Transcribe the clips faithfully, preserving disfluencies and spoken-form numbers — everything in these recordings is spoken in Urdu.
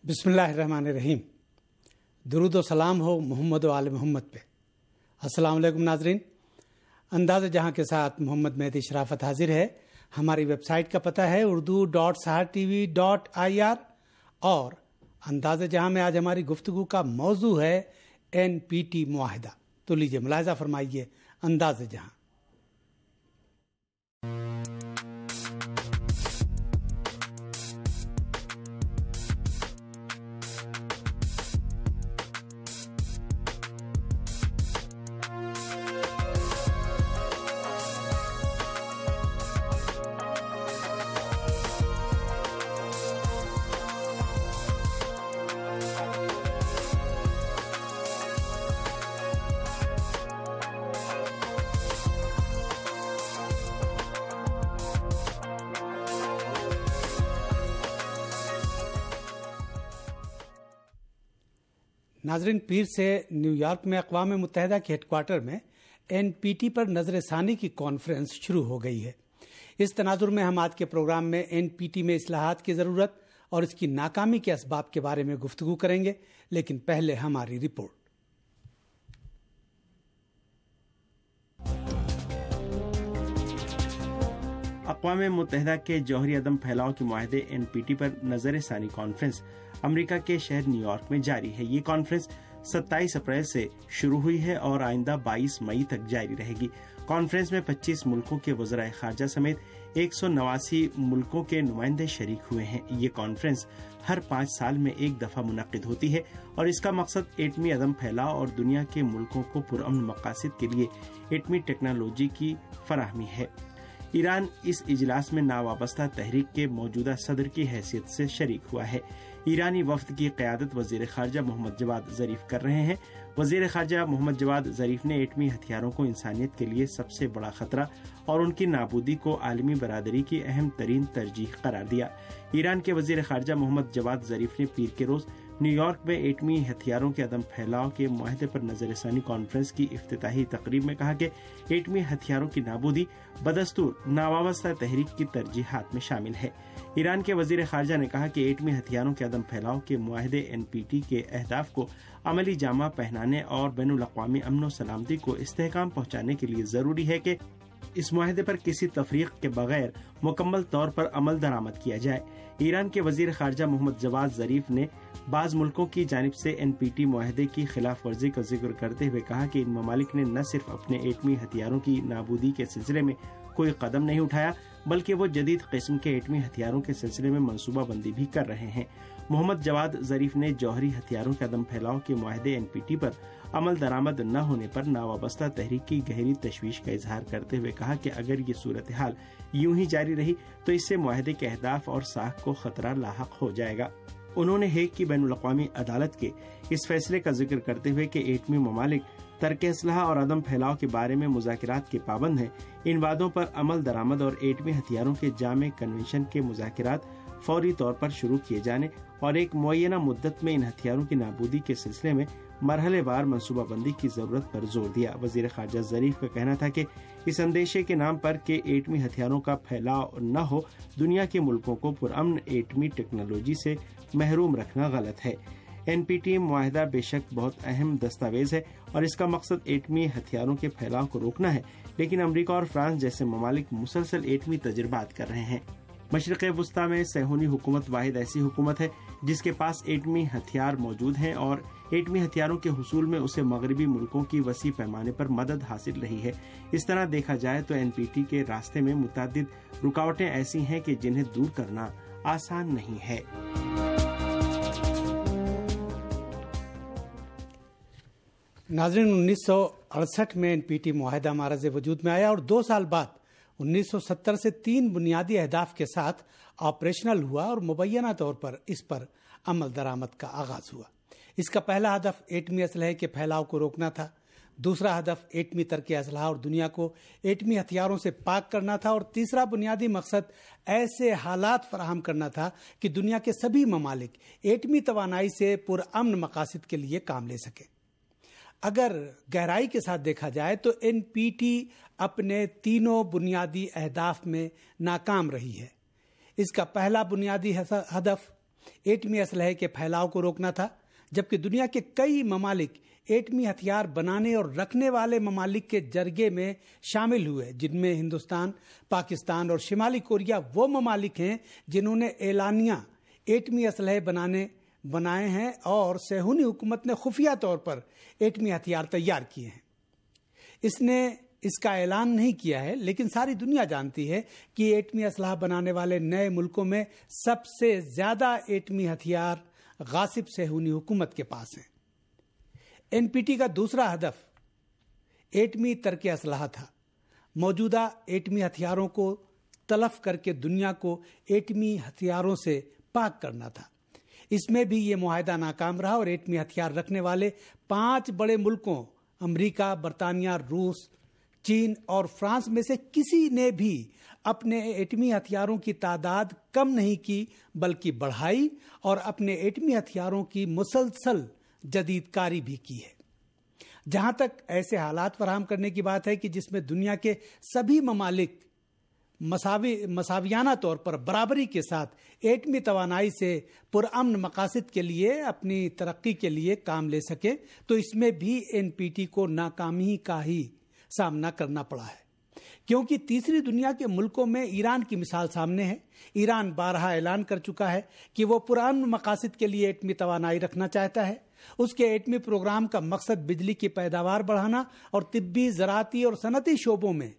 بسم اللہ الرحمن الرحیم. درود و سلام ہو محمد و آل محمد پہ. السلام علیکم ناظرین. انداز جہاں کے ساتھ محمد مہدی شرافت حاضر ہے. ہماری ویب سائٹ کا پتہ ہے Urdu dot Sahar T V dot I R اور انداز جہاں میں آج ہماری گفتگو کا موضوع ہے این پی ٹی معاہدہ. تو لیجیے ملاحظہ فرمائیے انداز جہاں. ناظرین، پیر سے نیو یارک میں اقوام متحدہ کے ہیڈ کوارٹر میں این پی ٹی پر نظر ثانی کی کانفرنس شروع ہو گئی ہے. اس تناظر میں ہم آج کے پروگرام میں این پی ٹی میں اصلاحات کی ضرورت اور اس کی ناکامی کے اسباب کے بارے میں گفتگو کریں گے، لیکن پہلے ہماری رپورٹ. اقوام متحدہ کے جوہری عدم پھیلاؤ کے معاہدے این پی ٹی پر نظر ثانی کانفرنس امریکہ کے شہر نیو یارک میں جاری ہے. یہ کانفرنس ستائیس اپریل سے شروع ہوئی ہے اور آئندہ بائیس مئی تک جاری رہے گی. کانفرنس میں پچیس ملکوں کے وزرائے خارجہ سمیت ایک سو نواسی ملکوں کے نمائندے شریک ہوئے ہیں. یہ کانفرنس ہر پانچ سال میں ایک دفعہ منعقد ہوتی ہے اور اس کا مقصد ایٹمی عدم پھیلاؤ اور دنیا کے ملکوں کو پرامن مقاصد کے لیے ایٹمی ٹیکنالوجی کی فراہمی ہے. ایران اس اجلاس میں ناوابستہ تحریک کے موجودہ صدر کی حیثیت سے شریک ہوا ہے. ایرانی وفد کی قیادت وزیر خارجہ محمد جواد ظریف کر رہے ہیں. وزیر خارجہ محمد جواد ظریف نے ایٹمی ہتھیاروں کو انسانیت کے لیے سب سے بڑا خطرہ اور ان کی نابودی کو عالمی برادری کی اہم ترین ترجیح قرار دیا. ایران کے وزیر خارجہ محمد جواد ظریف نے پیر کے روز نیو یارک میں ایٹمی ہتھیاروں کے عدم پھیلاؤ کے معاہدے پر نظر ثانی کانفرنس کی افتتاحی تقریب میں کہا کہ ایٹمی ہتھیاروں کی نابودی بدستور ناوابستہ تحریک کی ترجیحات میں شامل ہے. ایران کے وزیر خارجہ نے کہا کہ ایٹمی ہتھیاروں کے عدم پھیلاؤ کے معاہدے این پی ٹی کے اہداف کو عملی جامہ پہنانے اور بین الاقوامی امن و سلامتی کو استحکام پہنچانے کے لیے ضروری ہے کہ اس معاہدے پر کسی تفریق کے بغیر مکمل طور پر عمل درآمد کیا جائے. ایران کے وزیر خارجہ محمد جواد ظریف نے بعض ملکوں کی جانب سے این پی ٹی معاہدے کی خلاف ورزی کا ذکر کرتے ہوئے کہا کہ ان ممالک نے نہ صرف اپنے ایٹمی ہتھیاروں کی نابودی کے سلسلے میں کوئی قدم نہیں اٹھایا بلکہ وہ جدید قسم کے ایٹمی ہتھیاروں کے سلسلے میں منصوبہ بندی بھی کر رہے ہیں. محمد جواد ظریف نے جوہری ہتھیاروں کے عدم پھیلاؤ کے معاہدے این پی ٹی پر عمل درآمد نہ ہونے پر ناوابستہ تحریک کی گہری تشویش کا اظہار کرتے ہوئے کہا کہ اگر یہ صورتحال یوں ہی جاری رہی تو اس سے معاہدے کے اہداف اور ساخت کو خطرہ لاحق ہو جائے گا. انہوں نے ہیگ کی بین الاقوامی عدالت کے اس فیصلے کا ذکر کرتے ہوئے کہ ایٹمی ممالک ترک اسلحہ اور عدم پھیلاؤ کے بارے میں مذاکرات کے پابند ہیں، ان وعدوں پر عمل درآمد اور ایٹمی ہتھیاروں کے جامع کنونشن کے مذاکرات فوری طور پر شروع کیے جانے اور ایک معینہ مدت میں ان ہتھیاروں کی نابودی کے سلسلے میں مرحلے وار منصوبہ بندی کی ضرورت پر زور دیا. وزیر خارجہ ظریف کا کہنا تھا کہ اس اندیشے کے نام پر کہ ایٹمی ہتھیاروں کا پھیلاؤ نہ ہو دنیا کے ملکوں کو پرامن ایٹمی ٹیکنالوجی سے محروم رکھنا غلط ہے. این پی ٹی معاہدہ بے شک بہت اہم دستاویز ہے اور اس کا مقصد ایٹمی ہتھیاروں کے پھیلاؤ کو روکنا ہے، لیکن امریکہ اور فرانس جیسے ممالک مسلسل ایٹمی تجربات کر رہے ہیں. مشرق وسطیٰ میں صہیونی حکومت واحد ایسی حکومت ہے جس کے پاس ایٹمی ہتھیار موجود ہیں اور ایٹمی ہتھیاروں کے حصول میں اسے مغربی ملکوں کی وسیع پیمانے پر مدد حاصل رہی ہے. اس طرح دیکھا جائے تو این پی ٹی کے راستے میں متعدد رکاوٹیں ایسی ہیں کہ جنہیں دور کرنا آسان نہیں ہے. ناظرین، انیس سو اڑسٹھ میں این پی ٹی معاہدہ معرض وجود میں آیا اور دو سال بعد انیس سو ستر سے تین بنیادی اہداف کے ساتھ آپریشنل ہوا اور مبینہ طور پر اس پر عمل درآمد کا آغاز ہوا. اس کا پہلا ہدف ایٹمی اسلحے کے پھیلاؤ کو روکنا تھا، دوسرا ہدف ایٹمی ترک اسلحہ اور دنیا کو ایٹمی ہتھیاروں سے پاک کرنا تھا اور تیسرا بنیادی مقصد ایسے حالات فراہم کرنا تھا کہ دنیا کے سبھی ممالک ایٹمی توانائی سے پرامن مقاصد کے لیے کام لے سکیں. اگر گہرائی کے ساتھ دیکھا جائے تو این پی ٹی اپنے تینوں بنیادی اہداف میں ناکام رہی ہے. اس کا پہلا بنیادی ہدف ایٹمی اسلحے کے پھیلاؤ کو روکنا تھا، جبکہ دنیا کے کئی ممالک ایٹمی ہتھیار بنانے اور رکھنے والے ممالک کے جرگے میں شامل ہوئے، جن میں ہندوستان، پاکستان اور شمالی کوریا وہ ممالک ہیں جنہوں نے اعلانیہ ایٹمی اسلحے بنانے بنائے ہیں اور صہیونی حکومت نے خفیہ طور پر ایٹمی ہتھیار تیار کیے ہیں۔ اس نے اس کا اعلان نہیں کیا ہے، لیکن ساری دنیا جانتی ہے کہ ایٹمی اسلحہ بنانے والے نئے ملکوں میں سب سے زیادہ ایٹمی ہتھیار غاصب صہیونی حکومت کے پاس ہیں۔ این پی ٹی کا دوسرا ہدف ایٹمی ترک اسلحہ تھا۔ موجودہ ایٹمی ہتھیاروں کو تلف کر کے دنیا کو ایٹمی ہتھیاروں سے پاک کرنا تھا۔ اس میں بھی یہ معاہدہ ناکام رہا اور ایٹمی ہتھیار رکھنے والے پانچ بڑے ملکوں امریکہ، برطانیہ، روس، چین اور فرانس میں سے کسی نے بھی اپنے ایٹمی ہتھیاروں کی تعداد کم نہیں کی، بلکہ بڑھائی اور اپنے ایٹمی ہتھیاروں کی مسلسل جدید کاری بھی کی ہے۔ جہاں تک ایسے حالات فراہم کرنے کی بات ہے کہ جس میں دنیا کے سبھی ممالک مساوی مساویانہ طور پر برابری کے ساتھ ایٹمی توانائی سے پرامن مقاصد کے لیے اپنی ترقی کے لیے کام لے سکے، تو اس میں بھی این پی ٹی کو ناکامی کا ہی سامنا کرنا پڑا ہے، کیونکہ تیسری دنیا کے ملکوں میں ایران کی مثال سامنے ہے۔ ایران بارہا اعلان کر چکا ہے کہ وہ پرامن مقاصد کے لیے ایٹمی توانائی رکھنا چاہتا ہے۔ اس کے ایٹمی پروگرام کا مقصد بجلی کی پیداوار بڑھانا اور طبی، زراعتی اور صنعتی شعبوں میں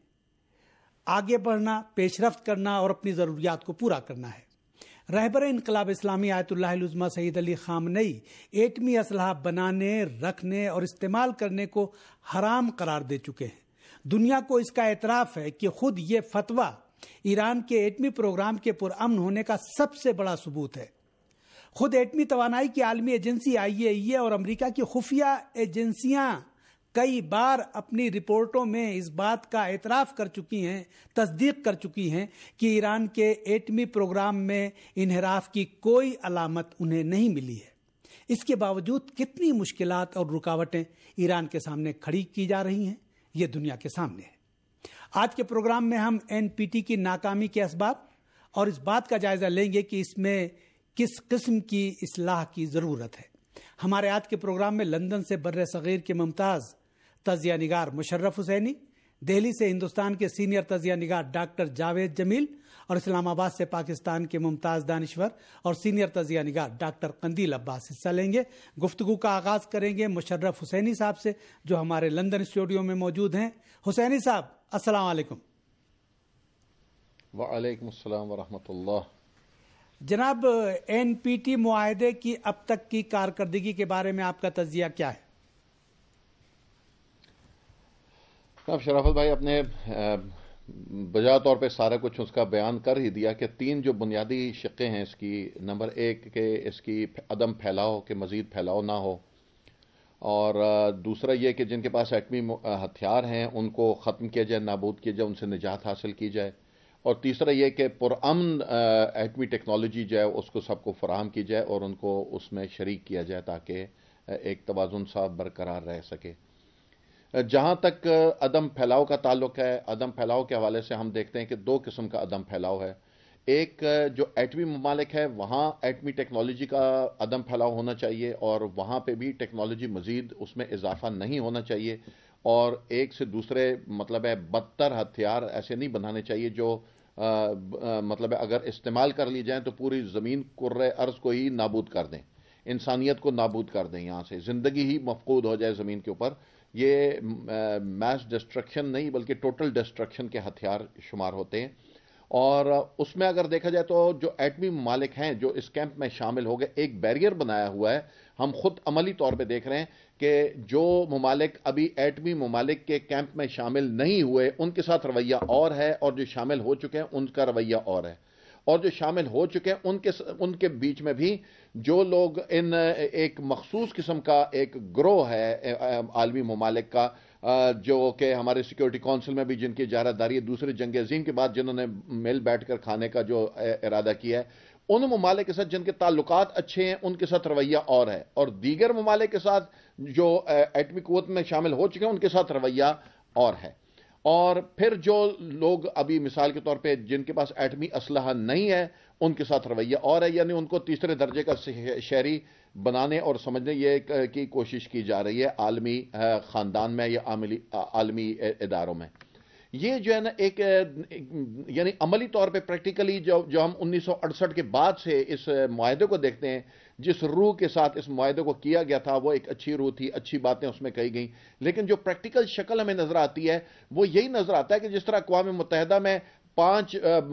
آگے بڑھنا، پیش رفت کرنا اور اپنی ضروریات کو پورا کرنا ہے۔ رہبر انقلاب اسلامی آیت اللہ العظمہ سید علی خامنئی ایٹمی اسلحہ بنانے، رکھنے اور استعمال کرنے کو حرام قرار دے چکے ہیں۔ دنیا کو اس کا اعتراف ہے کہ خود یہ فتویٰ ایران کے ایٹمی پروگرام کے پرامن ہونے کا سب سے بڑا ثبوت ہے۔ خود ایٹمی توانائی کی عالمی ایجنسی آئی اے ای اے اور امریکہ کی خفیہ ایجنسیاں کئی بار اپنی رپورٹوں میں اس بات کا اعتراف کر چکی ہیں، تصدیق کر چکی ہیں کہ ایران کے ایٹمی پروگرام میں انحراف کی کوئی علامت انہیں نہیں ملی ہے۔ اس کے باوجود کتنی مشکلات اور رکاوٹیں ایران کے سامنے کھڑی کی جا رہی ہیں، یہ دنیا کے سامنے ہے۔ آج کے پروگرام میں ہم این پی ٹی کی ناکامی کے اسباب اور اس بات کا جائزہ لیں گے کہ اس میں کس قسم کی اصلاح کی ضرورت ہے۔ ہمارے آج کے پروگرام میں لندن سے بر صغیر کے ممتاز تجزیہ نگار مشرف حسینی، دہلی سے ہندوستان کے سینئر تجزیہ نگار ڈاکٹر جاوید جمیل اور اسلام آباد سے پاکستان کے ممتاز دانشور اور سینئر تجزیہ نگار ڈاکٹر قندیل عباس حصہ لیں گے۔ گفتگو کا آغاز کریں گے مشرف حسینی صاحب سے، جو ہمارے لندن اسٹوڈیو میں موجود ہیں۔ حسینی صاحب، السلام علیکم۔ وعلیکم السلام ورحمۃ اللہ۔ جناب، این پی ٹی معاہدے کی اب تک کی کارکردگی کے بارے میں آپ کا تجزیہ کیا ہے؟ جناب شرافت بھائی اپنے بجا طور پہ سارا کچھ اس کا بیان کر ہی دیا کہ تین جو بنیادی شقیں ہیں اس کی، نمبر ایک کہ اس کی عدم پھیلاؤ، کہ مزید پھیلاؤ نہ ہو، اور دوسرا یہ کہ جن کے پاس ایٹمی ہتھیار ہیں ان کو ختم کیا جائے، نابود کیا جائے، ان سے نجات حاصل کی جائے، اور تیسرا یہ کہ پرامن ایٹمی ٹیکنالوجی جو ہے اس کو سب کو فراہم کی جائے اور ان کو اس میں شریک کیا جائے تاکہ ایک توازن سا برقرار رہ سکے۔ جہاں تک عدم پھیلاؤ کا تعلق ہے، عدم پھیلاؤ کے حوالے سے ہم دیکھتے ہیں کہ دو قسم کا عدم پھیلاؤ ہے۔ ایک جو ایٹمی ممالک ہے وہاں ایٹمی ٹیکنالوجی کا عدم پھیلاؤ ہونا چاہیے اور وہاں پہ بھی ٹیکنالوجی مزید اس میں اضافہ نہیں ہونا چاہیے، اور ایک سے دوسرے مطلب ہے بدتر ہتھیار ایسے نہیں بنانے چاہیے جو آ, آ, مطلب ہے اگر استعمال کر لی جائیں تو پوری زمین کرۂ ارض کو ہی نابود کر دیں، انسانیت کو نابود کر دیں، یہاں سے زندگی ہی مفقود ہو جائے زمین کے اوپر۔ یہ میس ڈسٹرکشن نہیں بلکہ ٹوٹل ڈسٹرکشن کے ہتھیار شمار ہوتے ہیں، اور اس میں اگر دیکھا جائے تو جو ایٹمی ممالک ہیں جو اس کیمپ میں شامل ہو گئے، ایک بیریئر بنایا ہوا ہے۔ ہم خود عملی طور پہ دیکھ رہے ہیں کہ جو ممالک ابھی ایٹمی ممالک کے کیمپ میں شامل نہیں ہوئے ان کے ساتھ رویہ اور ہے، اور جو شامل ہو چکے ہیں ان کا رویہ اور ہے، اور جو شامل ہو چکے ہیں ان کے ان کے بیچ میں بھی جو لوگ ان ایک مخصوص قسم کا ایک گروہ ہے عالمی ممالک کا، جو کہ ہمارے سیکیورٹی کونسل میں بھی جن کی اجارہ داری ہے دوسری جنگ عظیم کے بعد جنہوں نے مل بیٹھ کر کھانے کا جو ارادہ کیا ہے، ان ممالک کے ساتھ جن کے تعلقات اچھے ہیں ان کے ساتھ رویہ اور ہے، اور دیگر ممالک کے ساتھ جو ایٹمی قوت میں شامل ہو چکے ہیں ان کے ساتھ رویہ اور ہے۔ اور پھر جو لوگ ابھی مثال کے طور پہ جن کے پاس ایٹمی اسلحہ نہیں ہے ان کے ساتھ رویہ اور ہے، یعنی ان کو تیسرے درجے کا شہری بنانے اور سمجھنے یہ کی کوشش کی جا رہی ہے عالمی خاندان میں یا عالمی اداروں میں۔ یہ جو ہے نا ایک یعنی عملی طور پہ پریکٹیکلی جو جو ہم انیس سو اڑسٹھ کے بعد سے اس معاہدے کو دیکھتے ہیں، جس روح کے ساتھ اس معاہدے کو کیا گیا تھا وہ ایک اچھی روح تھی، اچھی باتیں اس میں کہی گئیں، لیکن جو پریکٹیکل شکل ہمیں نظر آتی ہے وہ یہی نظر آتا ہے کہ جس طرح اقوام متحدہ میں پانچ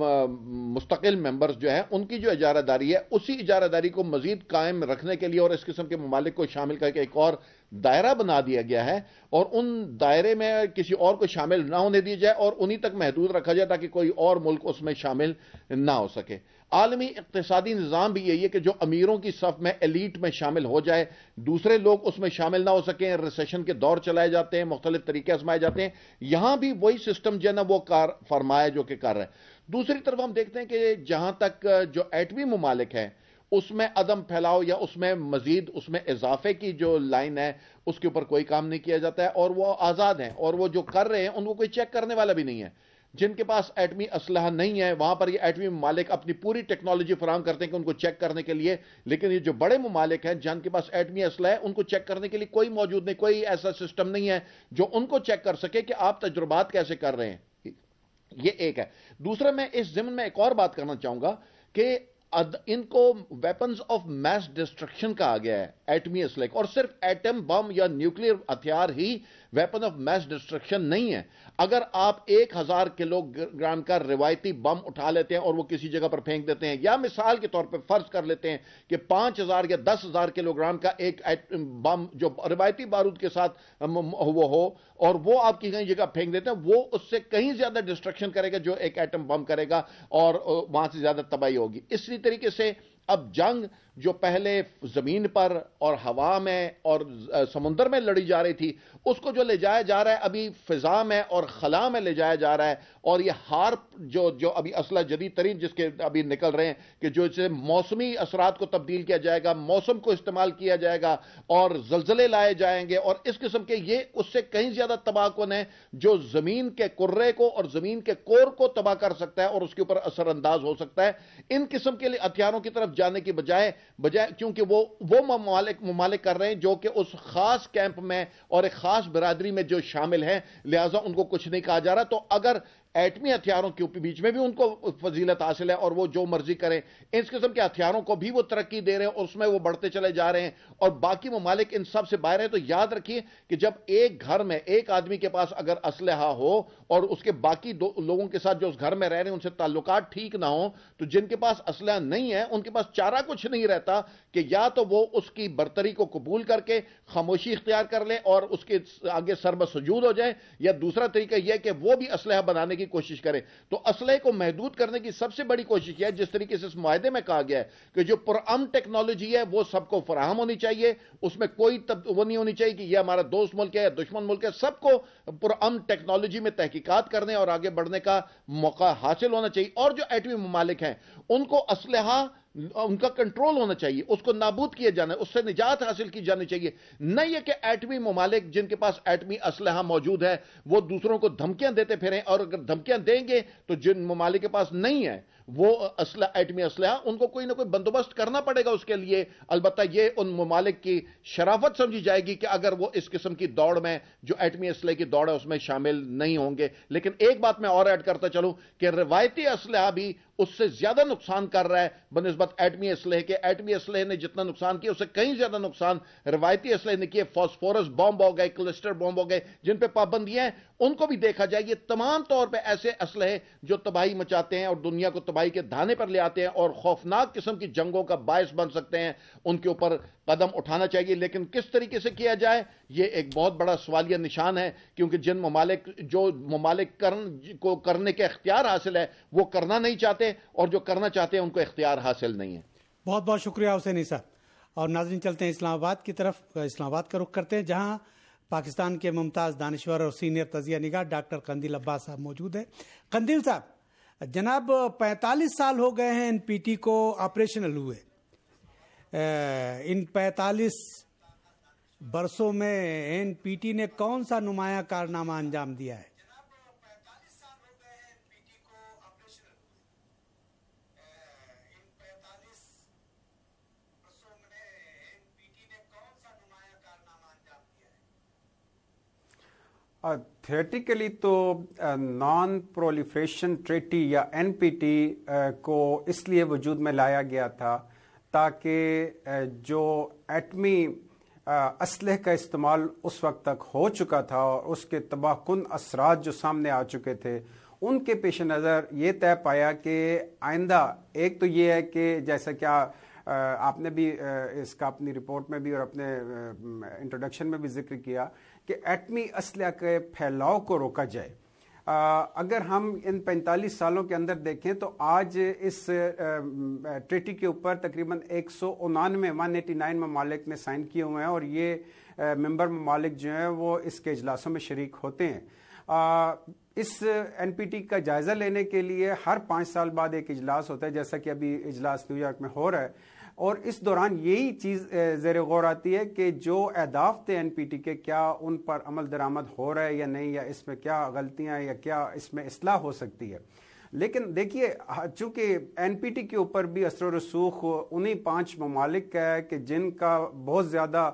مستقل ممبرز جو ہیں ان کی جو اجارہ داری ہے، اسی اجارہ داری کو مزید قائم رکھنے کے لیے اور اس قسم کے ممالک کو شامل کر کے ایک اور دائرہ بنا دیا گیا ہے، اور ان دائرے میں کسی اور کو شامل نہ ہونے دیا جائے اور انہی تک محدود رکھا جائے تاکہ کوئی اور ملک اس میں شامل نہ ہو سکے۔ عالمی اقتصادی نظام بھی یہی ہے کہ جو امیروں کی صف میں ایلیٹ میں شامل ہو جائے، دوسرے لوگ اس میں شامل نہ ہو سکیں، ریسیشن کے دور چلائے جاتے ہیں، مختلف طریقے آزمائے جاتے ہیں۔ یہاں بھی وہی سسٹم جو ہے نا وہ کار فرمایا جو کہ کر رہا ہے۔ دوسری طرف ہم دیکھتے ہیں کہ جہاں تک جو ایٹمی ممالک ہیں اس میں عدم پھیلاؤ یا اس میں مزید اس میں اضافے کی جو لائن ہے اس کے اوپر کوئی کام نہیں کیا جاتا ہے، اور وہ آزاد ہیں، اور وہ جو کر رہے ہیں ان کو کوئی چیک کرنے والا بھی نہیں ہے۔ جن کے پاس ایٹمی اسلحہ نہیں ہے وہاں پر یہ ایٹمی ممالک اپنی پوری ٹیکنالوجی فراہم کرتے ہیں کہ ان کو چیک کرنے کے لیے، لیکن یہ جو بڑے ممالک ہیں جن کے پاس ایٹمی اسلحہ ہے ان کو چیک کرنے کے لیے کوئی موجود نہیں، کوئی ایسا سسٹم نہیں ہے جو ان کو چیک کر سکے کہ آپ تجربات کیسے کر رہے ہیں۔ یہ ایک ہے۔ دوسرا میں اس ضمن میں ایک اور بات کرنا چاہوں گا کہ ان کو ویپنز آف میس ڈسٹرکشن کہا گیا ہے ایٹمی اسلحے، اور صرف ایٹم بم یا نیوکلیر ہتھیار ہی ویپن آف میس ڈسٹرکشن نہیں ہے۔ اگر آپ ایک ہزار کلو گرام کا روایتی بم اٹھا لیتے ہیں اور وہ کسی جگہ پر پھینک دیتے ہیں، یا مثال کے طور پہ فرض کر لیتے ہیں کہ پانچ ہزار یا دس ہزار کلو گرام کا ایک بم جو روایتی بارود کے ساتھ وہ ہو اور وہ آپ کی کہیں جگہ پھینک دیتے ہیں، وہ اس سے کہیں زیادہ ڈسٹرکشن کرے گا جو ایک ایٹم بم کرے گا، اور وہاں سے زیادہ تباہی ہوگی۔ اسی طریقے سے اب جنگ جو پہلے زمین پر اور ہوا میں اور سمندر میں لڑی جا رہی تھی اس کو جو لے جایا جا رہا ہے ابھی فضا میں اور خلا میں لے جایا جا رہا ہے، اور یہ ہارپ جو جو ابھی اسلحہ جدید ترین جس کے ابھی نکل رہے ہیں کہ جو اسے موسمی اثرات کو تبدیل کیا جائے گا، موسم کو استعمال کیا جائے گا اور زلزلے لائے جائیں گے، اور اس قسم کے یہ اس سے کہیں زیادہ تباہ کن ہے جو زمین کے کرے کو اور زمین کے کور کو تباہ کر سکتا ہے اور اس کے اوپر اثر انداز ہو سکتا ہے۔ ان قسم کے ہتھیاروں کی طرف جانے کی بجائے بجائے کیونکہ وہ وہ ممالک ممالک کر رہے ہیں جو کہ اس خاص کیمپ میں اور ایک خاص برادری میں جو شامل ہیں، لہٰذا ان کو کچھ نہیں کہا جا رہا۔ تو اگر ایٹمی ہتھیاروں کے بیچ میں بھی ان کو فضیلت حاصل ہے اور وہ جو مرضی کریں، اس قسم کے ہتھیاروں کو بھی وہ ترقی دے رہے ہیں اور اس میں وہ بڑھتے چلے جا رہے ہیں اور باقی ممالک ان سب سے باہر ہیں۔ تو یاد رکھیے کہ جب ایک گھر میں ایک آدمی کے پاس اگر اسلحہ ہو اور اس کے باقی دو لوگوں کے ساتھ جو اس گھر میں رہ رہے ہیں ان سے تعلقات ٹھیک نہ ہوں، تو جن کے پاس اسلحہ نہیں ہے ان کے پاس چارہ کچھ نہیں رہتا کہ یا تو وہ اس کی برتری کو قبول کر کے خاموشی اختیار کر لیں اور اس کے آگے سر بسجود ہو جائیں، یا دوسرا طریقہ یہ کہ وہ بھی اسلحہ بنانے کی کوشش کرے۔ تو اسلحے کو محدود کرنے کی سب سے بڑی کوشش یہ ہے، جس طریقے سے اس معاہدے میں کہا گیا ہے کہ جو پرامن ٹیکنالوجی ہے وہ سب کو فراہم ہونی چاہیے، اس میں کوئی وہ نہیں ہونی چاہیے کہ یہ ہمارا دوست ملک ہے یا دشمن ملک ہے، سب کو پرامن ٹیکنالوجی میں تحقیقات کرنے اور آگے بڑھنے کا موقع حاصل ہونا چاہیے۔ اور جو ایٹمی ممالک ہیں ان کو اسلحہ ان کا کنٹرول ہونا چاہیے، اس کو نابود کیا جانا ہے، اس سے نجات حاصل کی جانی چاہیے۔ نہ یہ کہ ایٹمی ممالک جن کے پاس ایٹمی اسلحہ موجود ہے وہ دوسروں کو دھمکیاں دیتے پھریں، اور اگر دھمکیاں دیں گے تو جن ممالک کے پاس نہیں ہے وہ اسلحہ ایٹمی اسلحہ ان کو کوئی نہ کوئی بندوبست کرنا پڑے گا اس کے لیے۔ البتہ یہ ان ممالک کی شرافت سمجھی جائے گی کہ اگر وہ اس قسم کی دوڑ میں جو ایٹمی اسلحے کی دوڑ ہے اس میں شامل نہیں ہوں گے۔ لیکن ایک بات میں اور ایڈ کرتا چلوں کہ روایتی اسلحہ بھی اس سے زیادہ نقصان کر رہا ہے بنسبت ایٹمی اسلحے کے۔ ایٹمی اسلحے نے جتنا نقصان کیا اس سے کہیں زیادہ نقصان روایتی اسلحے نے کیے۔ فاسفورس بم ہو گئے، کلسٹر بم ہو گئے، جن پہ پابندیاں ہیں ان کو بھی دیکھا جائے۔ یہ تمام طور پہ ایسے اسلحے جو تباہی مچاتے ہیں اور دنیا کو تباہی کے دھانے پر لے آتے ہیں اور خوفناک قسم کی جنگوں کا باعث بن سکتے ہیں، ان کے اوپر قدم اٹھانا چاہیے۔ لیکن کس طریقے سے کیا جائے یہ ایک بہت بڑا سوالیہ نشان ہے، کیونکہ جن ممالک جو ممالک کرن کو کرنے کے اختیار حاصل ہے وہ کرنا نہیں چاہتے، اور جو کرنا چاہتے ہیں ان کو اختیار حاصل نہیں ہے۔ بہت بہت شکریہ حسین صاحب۔ اور ناظرین چلتے ہیں اسلام آباد کی طرف، اسلام آباد کا رخ کرتے ہیں جہاں پاکستان کے ممتاز دانشور اور سینئر تجزیہ نگار ڈاکٹر قندیل عباس صاحب موجود ہیں۔ قندیل صاحب، جناب پینتالیس سال ہو گئے ہیں این پی ٹی کو آپریشنل ہوئے۔ ان پینتالیس برسوں میں این پی ٹی نے کون سا نمایاں کارنامہ انجام دیا ہے؟ تھیوریٹیکلی تو نان پرولیفریشن ٹریٹی یا این پی ٹی کو اس لیے وجود میں لایا گیا تھا تاکہ جو ایٹمی اسلحے کا استعمال اس وقت تک ہو چکا تھا اور اس کے تباہ کن اثرات جو سامنے آ چکے تھے ان کے پیش نظر یہ طے پایا کہ آئندہ ایک تو یہ ہے کہ جیسا کیا آپ نے بھی اس کا اپنی رپورٹ میں بھی اور اپنے انٹروڈکشن میں بھی ذکر کیا کہ ایٹمی اسلحہ کے پھیلاؤ کو روکا جائے. اگر ہم ان پینتالیس سالوں کے اندر دیکھیں تو آج اس ٹریٹی کے اوپر تقریباً ایک سو انانوے ون ایٹی نائن ممالک نے سائن کیے ہوئے ہیں اور یہ ممبر ممالک جو ہیں وہ اس کے اجلاسوں میں شریک ہوتے ہیں. اس این پی ٹی کا جائزہ لینے کے لیے ہر پانچ سال بعد ایک اجلاس ہوتا ہے جیسا کہ ابھی اجلاس نیو یارک میں ہو رہا ہے اور اس دوران یہی چیز زیر غور آتی ہے کہ جو اہداف تھے این پی ٹی کے کیا ان پر عمل درآمد ہو رہا ہے یا نہیں یا اس میں کیا غلطیاں یا کیا اس میں اصلاح ہو سکتی ہے. لیکن دیکھیے چونکہ این پی ٹی کے اوپر بھی اثر و رسوخ انہی پانچ ممالک کا ہے کہ جن کا بہت زیادہ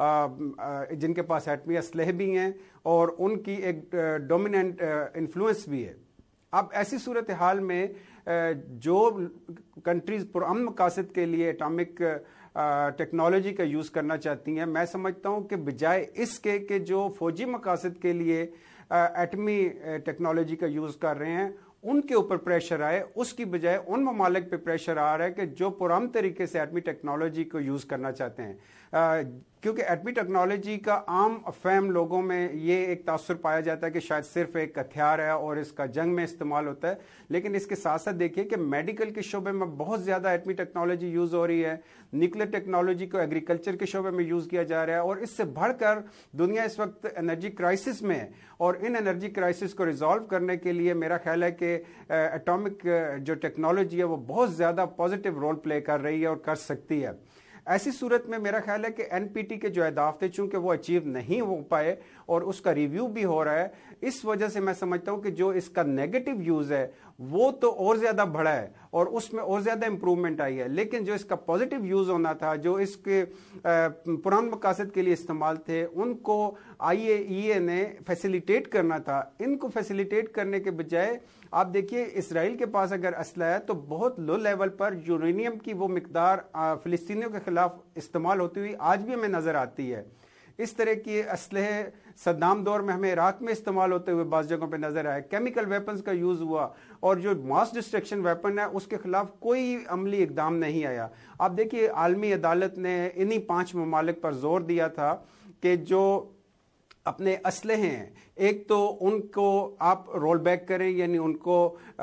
جن کے پاس ایٹمی اسلحے بھی ہیں اور ان کی ایک ڈومیننٹ انفلوئنس بھی ہے. اب ایسی صورتحال میں جو کنٹریز پرامن مقاصد کے لیے اٹامک ٹیکنالوجی کا یوز کرنا چاہتی ہیں میں سمجھتا ہوں کہ بجائے اس کے کہ جو فوجی مقاصد کے لیے ایٹمی ٹیکنالوجی کا یوز کر رہے ہیں ان کے اوپر پریشر آئے اس کی بجائے ان ممالک پہ پریشر آ رہا ہے کہ جو پرامن طریقے سے ایٹمی ٹیکنالوجی کو یوز کرنا چاہتے ہیں. کیونکہ ایٹمی ٹیکنالوجی کا عام فہم لوگوں میں یہ ایک تاثر پایا جاتا ہے کہ شاید صرف ایک ہتھیار ہے اور اس کا جنگ میں استعمال ہوتا ہے, لیکن اس کے ساتھ ساتھ دیکھیے کہ میڈیکل کے شعبے میں بہت زیادہ ایٹمی ٹیکنالوجی یوز ہو رہی ہے, نیوکلیر ٹیکنالوجی کو ایگریکلچر کے شعبے میں یوز کیا جا رہا ہے اور اس سے بڑھ کر دنیا اس وقت انرجی کرائسس میں ہے اور ان انرجی کرائسس کو ریزالو کرنے کے لیے میرا خیال ہے کہ ایٹامک جو ٹیکنالوجی ہے وہ بہت زیادہ پازیٹیو رول پلے کر رہی ہے اور کر سکتی ہے. ایسی صورت میں میرا خیال ہے کہ این پی ٹی کے جو اہداف تھے چونکہ وہ اچیو نہیں ہو پائے اور اس کا ریویو بھی ہو رہا ہے, اس وجہ سے میں سمجھتا ہوں کہ جو اس کا نیگیٹو یوز ہے وہ تو اور زیادہ بڑھا ہے اور اس میں اور زیادہ امپروومنٹ آئی ہے, لیکن جو اس کا پازیٹیو یوز ہونا تھا جو اس کے پرامن مقاصد کے لیے استعمال تھے ان کو آئی اے ای اے نے فیسیلیٹیٹ کرنا تھا. ان کو فیسیلیٹیٹ کرنے کے بجائے آپ دیکھیے اسرائیل کے پاس اگر اسلحہ ہے تو بہت لو لیول پر یورینیم کی وہ مقدار فلسطینیوں کے خلاف استعمال ہوتی ہوئی آج بھی ہمیں نظر آتی ہے. اس طرح کی اسلحے صدام دور میں ہمیں عراق میں استعمال ہوتے ہوئے بعض جگہوں پہ نظر آئے, کیمیکل ویپنز کا یوز ہوا اور جو ماس ڈسٹرکشن ویپن ہے اس کے خلاف کوئی عملی اقدام نہیں آیا. آپ دیکھیے عالمی عدالت نے انہی پانچ ممالک پر زور دیا تھا کہ جو اپنے اسلحے ہیں ایک تو ان کو آپ رول بیک کریں یعنی ان کو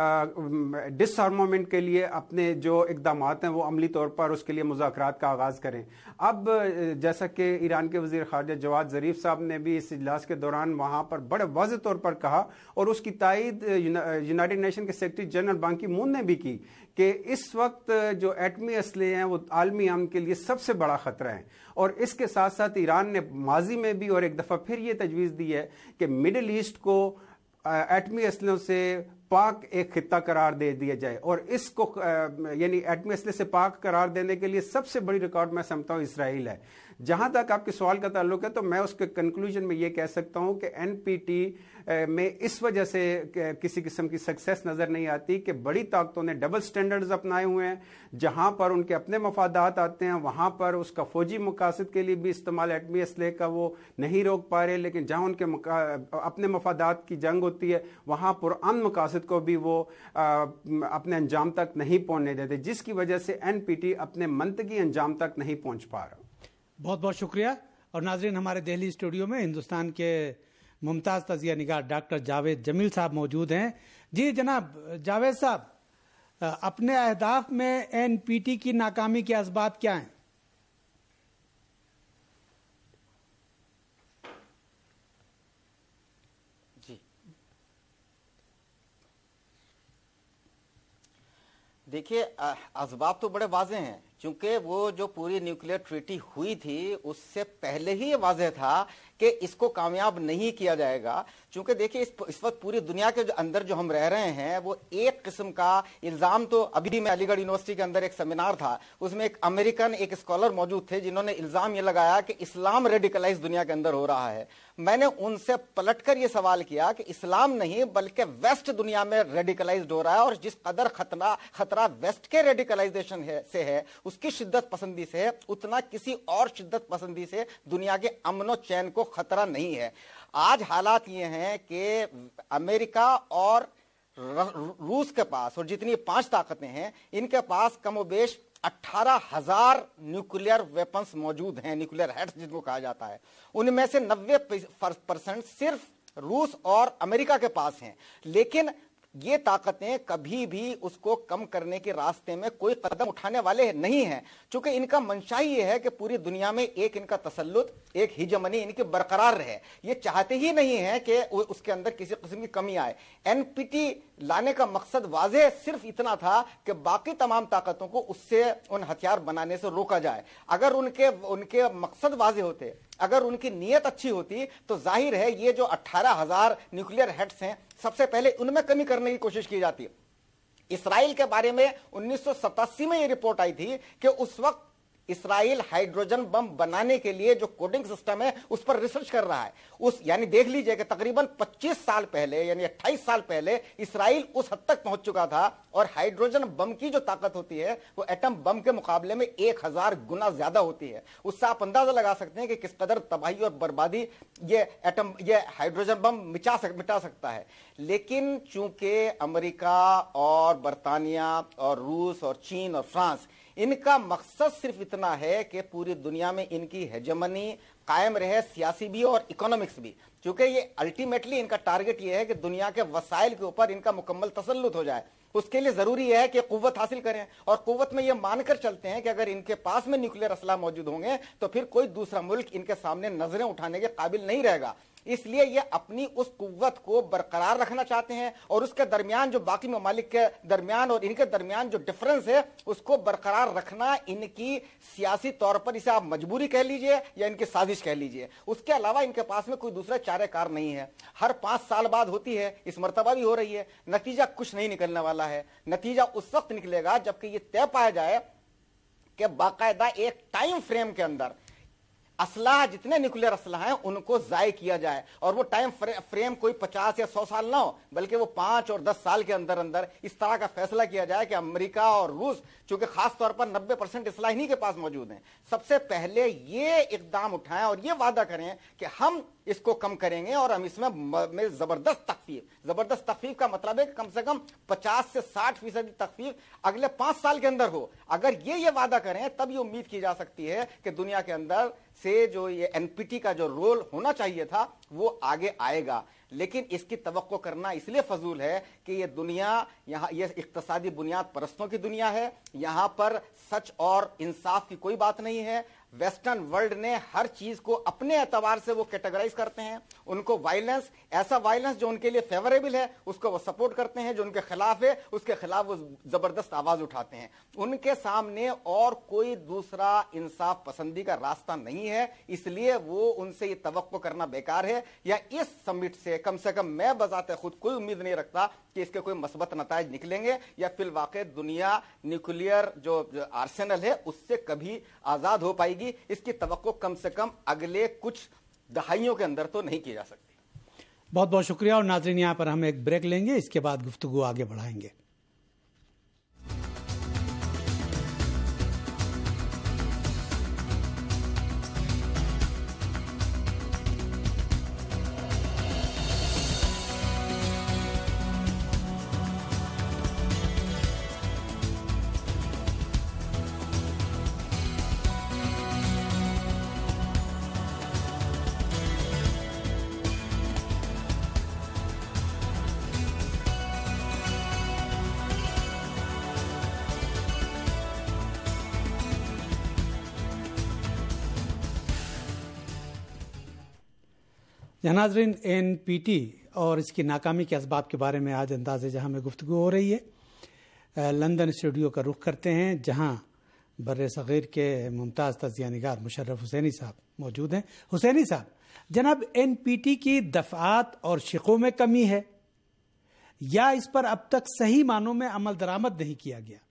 ڈس آرمامنٹ کے لیے اپنے جو اقدامات ہیں وہ عملی طور پر اس کے لیے مذاکرات کا آغاز کریں. اب جیسا کہ ایران کے وزیر خارجہ جواد ظریف صاحب نے بھی اس اجلاس کے دوران وہاں پر بڑے واضح طور پر کہا اور اس کی تائید یونائٹڈ نیشن کے سیکرٹری جنرل بان کی مون نے بھی کی کہ اس وقت جو ایٹمی اسلحے ہیں وہ عالمی امن کے لیے سب سے بڑا خطرہ ہے. اور اس کے ساتھ ساتھ ایران نے ماضی میں بھی اور ایک دفعہ پھر یہ تجویز دی ہے کہ مڈل ایسٹ کو ایٹمی اسلحوں سے پاک ایک خطہ قرار دے دیا جائے اور اس کو یعنی ایٹمی اسلحے سے پاک قرار دینے کے لیے سب سے بڑی ریکارڈ میں سمجھتا ہوں اسرائیل ہے. جہاں تک آپ کے سوال کا تعلق ہے تو میں اس کے کنکلوژن میں یہ کہہ سکتا ہوں کہ این پی ٹی میں اس وجہ سے کسی قسم کی سکسیس نظر نہیں آتی کہ بڑی طاقتوں نے ڈبل سٹینڈرڈز اپنائے ہوئے ہیں, جہاں پر ان کے اپنے مفادات آتے ہیں وہاں پر اس کا فوجی مقاصد کے لیے بھی استعمال ایٹمی اسلحے کا وہ نہیں روک پا رہے, لیکن جہاں ان کے اپنے مفادات کی جنگ ہوتی ہے وہاں پرامن مقاصد کو بھی وہ اپنے انجام تک نہیں پہنچنے دیتے, جس کی وجہ سے این پی ٹی اپنے منطقی انجام تک نہیں پہنچ پا رہا. بہت بہت شکریہ. اور ناظرین ہمارے دہلی اسٹوڈیو میں ہندوستان کے ممتاز تجزیہ نگار ڈاکٹر جاوید جمیل صاحب موجود ہیں. جی جناب جاوید صاحب, اپنے اہداف میں این پی ٹی کی ناکامی کے اسباب کیا ہیں؟ جی دیکھیے اسباب تو بڑے واضح ہیں چونکہ وہ جو پوری نیوکلیئر ٹریٹی ہوئی تھی اس سے پہلے ہی یہ واضح تھا کہ اس کو کامیاب نہیں کیا جائے گا. چونکہ دیکھیں اس وقت پوری دنیا کے اندر جو ہم رہ رہے ہیں وہ ایک قسم کا الزام تو ابھی میں علی گڑھ یونیورسٹی کے اندر ایک سیمینار تھا, اس میں ایک امریکن ایک اسکالر موجود تھے جنہوں نے الزام یہ لگایا کہ اسلام ریڈیکلائز دنیا کے اندر ہو رہا ہے. میں نے ان سے پلٹ کر یہ سوال کیا کہ اسلام نہیں بلکہ ویسٹ دنیا میں ریڈیکلائزڈ ہو رہا ہے, اور جس قدر خطرہ خطرہ ویسٹ کے ریڈیکلائزیشن سے ہے, اس کی شدت پسندی سے ہے, اتنا کسی اور شدت پسندی سے دنیا کے امن و چین کو خطرہ نہیں ہے. آج حالات یہ ہیں کہ امریکہ اور روس کے پاس اور جتنی پانچ طاقتیں ہیں ان کے پاس کم و بیش اٹھارہ ہزار نیوکلیئر ویپنز موجود ہیں, نیوکلیئر ہیڈز جن کو کہا جاتا ہے. ان میں سے نوے پرسنٹ صرف روس اور امریکہ کے پاس ہیں, لیکن یہ طاقتیں کبھی بھی اس کو کم کرنے کے راستے میں کوئی قدم اٹھانے والے نہیں ہیں, چونکہ ان کا منشا یہ ہے کہ پوری دنیا میں ایک ان کا تسلط, ایک ہیجمنی ان کی برقرار رہے. یہ چاہتے ہی نہیں ہیں کہ اس کے اندر کسی قسم کی کمی آئے. این پی ٹی لانے کا مقصد واضح صرف اتنا تھا کہ باقی تمام طاقتوں کو اس سے ان ہتھیار بنانے سے روکا جائے. اگر ان کے ان کے مقصد واضح ہوتے, اگر ان کی نیت اچھی ہوتی, تو ظاہر ہے یہ جو اٹھارہ ہزار نیوکلیئر ہیڈز ہیں سب سے پہلے ان میں کمی کرنے کی کوشش کی جاتی ہے. اسرائیل کے بارے میں انیس سو ستاسی میں یہ رپورٹ آئی تھی کہ اس وقت اسرائیل ہائیڈروجن بم بنانے کے لیے جو کوڈنگ سسٹم ہے اس پر ریسرچ کر رہا ہے. اس یعنی دیکھ لیجئے کہ تقریباً پچیس سال پہلے یعنی اٹھائیس سال پہلے اسرائیل اس حد تک پہنچ چکا تھا, اور ہائیڈروجن بم کی جو طاقت ہوتی ہے وہ ایٹم بم کے مقابلے میں ایک ہزار گنا زیادہ ہوتی ہے. اس سے آپ اندازہ لگا سکتے ہیں کہ کس قدر تباہی اور بربادی یہ ایٹم یہ ہائیڈروجن بم مٹا سک مٹا سکتا ہے. لیکن چونکہ امریکہ اور برطانیہ اور روس اور چین اور فرانس, ان کا مقصد صرف اتنا ہے کہ پوری دنیا میں ان کی ہیجمنی قائم رہے, سیاسی بھی اور اکنامکس بھی, چونکہ یہ الٹیمیٹلی ان کا ٹارگٹ یہ ہے کہ دنیا کے وسائل کے اوپر ان کا مکمل تسلط ہو جائے. اس کے لیے ضروری ہے کہ قوت حاصل کریں, اور قوت میں یہ مان کر چلتے ہیں کہ اگر ان کے پاس میں نیوکلیئر اسلحہ موجود ہوں گے تو پھر کوئی دوسرا ملک ان کے سامنے نظریں اٹھانے کے قابل نہیں رہے گا. اس لیے یہ اپنی اس قوت کو برقرار رکھنا چاہتے ہیں, اور اس کے درمیان جو باقی ممالک کے درمیان اور ان کے درمیان جو ڈفرنس ہے اس کو برقرار رکھنا ان کی سیاسی طور پر, اسے آپ مجبوری کہہ لیجئے یا ان کی سازش کہہ لیجئے. اس کے علاوہ ان کے پاس میں کوئی دوسرا چارہ کار نہیں ہے. ہر پانچ سال بعد ہوتی ہے, اس مرتبہ بھی ہو رہی ہے. نتیجہ کچھ نہیں نکلنے والا ہے. نتیجہ اس وقت نکلے گا جبکہ یہ طے پایا جائے کہ باقاعدہ ایک ٹائم فریم کے اندر اسلحہ, جتنے نیوکلیئر اسلحہ ہیں ان کو ضائع کیا جائے, اور وہ ٹائم فریم کوئی پچاس یا سو سال نہ ہو بلکہ وہ پانچ اور دس سال کے اندر اندر اس طرح کا فیصلہ کیا جائے کہ امریکہ اور روس, چونکہ خاص طور پر نبے پرسنٹ اسلحہ انہی کے پاس موجود ہیں, سب سے پہلے یہ اقدام اٹھائیں اور یہ وعدہ کریں کہ ہم اس کو کم کریں گے, اور ہم اس میں زبردست تخفیف, زبردست تخفیف کا مطلب ہے کہ کم سے کم پچاس سے ساٹھ فیصد تخفیف اگلے پانچ سال کے اندر ہو. اگر یہ یہ وعدہ کریں تب یہ امید کی جا سکتی ہے کہ دنیا کے اندر سے جو یہ این پی ٹی کا جو رول ہونا چاہیے تھا وہ آگے آئے گا. لیکن اس کی توقع کرنا اس لیے فضول ہے کہ یہ دنیا, یہاں یہ اقتصادی بنیاد پرستوں کی دنیا ہے, یہاں پر سچ اور انصاف کی کوئی بات نہیں ہے. ویسٹرن ورلڈ نے ہر چیز کو اپنے اعتبار سے وہ کیٹیگرائز کرتے ہیں. ان کو وائلنس, ایسا وائلنس جو ان کے لیے فیوریبل ہے اس کو وہ سپورٹ کرتے ہیں, جو ان کے خلاف ہے اس کے خلاف وہ زبردست آواز اٹھاتے ہیں. ان کے سامنے اور کوئی دوسرا انصاف پسندی کا راستہ نہیں ہے, اس لیے وہ ان سے یہ توقع کرنا بیکار ہے, یا اس سمٹ سے کم سے کم میں بذات خود کوئی امید نہیں رکھتا کہ اس کے کوئی مثبت نتائج نکلیں گے, یا فی الواقع دنیا نیوکلیئر جو آرسینل ہے اس سے کبھی آزاد ہو پائے گی. اس کی توقع کم سے کم اگلے کچھ دہائیوں کے اندر تو نہیں کی جا سکتی. بہت بہت شکریہ. اور ناظرین یہاں پر ہم ایک بریک لیں گے, اس کے بعد گفتگو آگے بڑھائیں گے. ناظرین, این پی ٹی اور اس کی ناکامی کے اسباب کے بارے میں آج انداز جہاں میں گفتگو ہو رہی ہے. لندن اسٹوڈیو کا رخ کرتے ہیں جہاں بر صغیر کے ممتاز تجزیہ نگار مشرف حسینی صاحب موجود ہیں۔ حسینی صاحب، جناب این پی ٹی کی دفعات اور شقوں میں کمی ہے یا اس پر اب تک صحیح معنوں میں عمل درآمد نہیں کیا گیا؟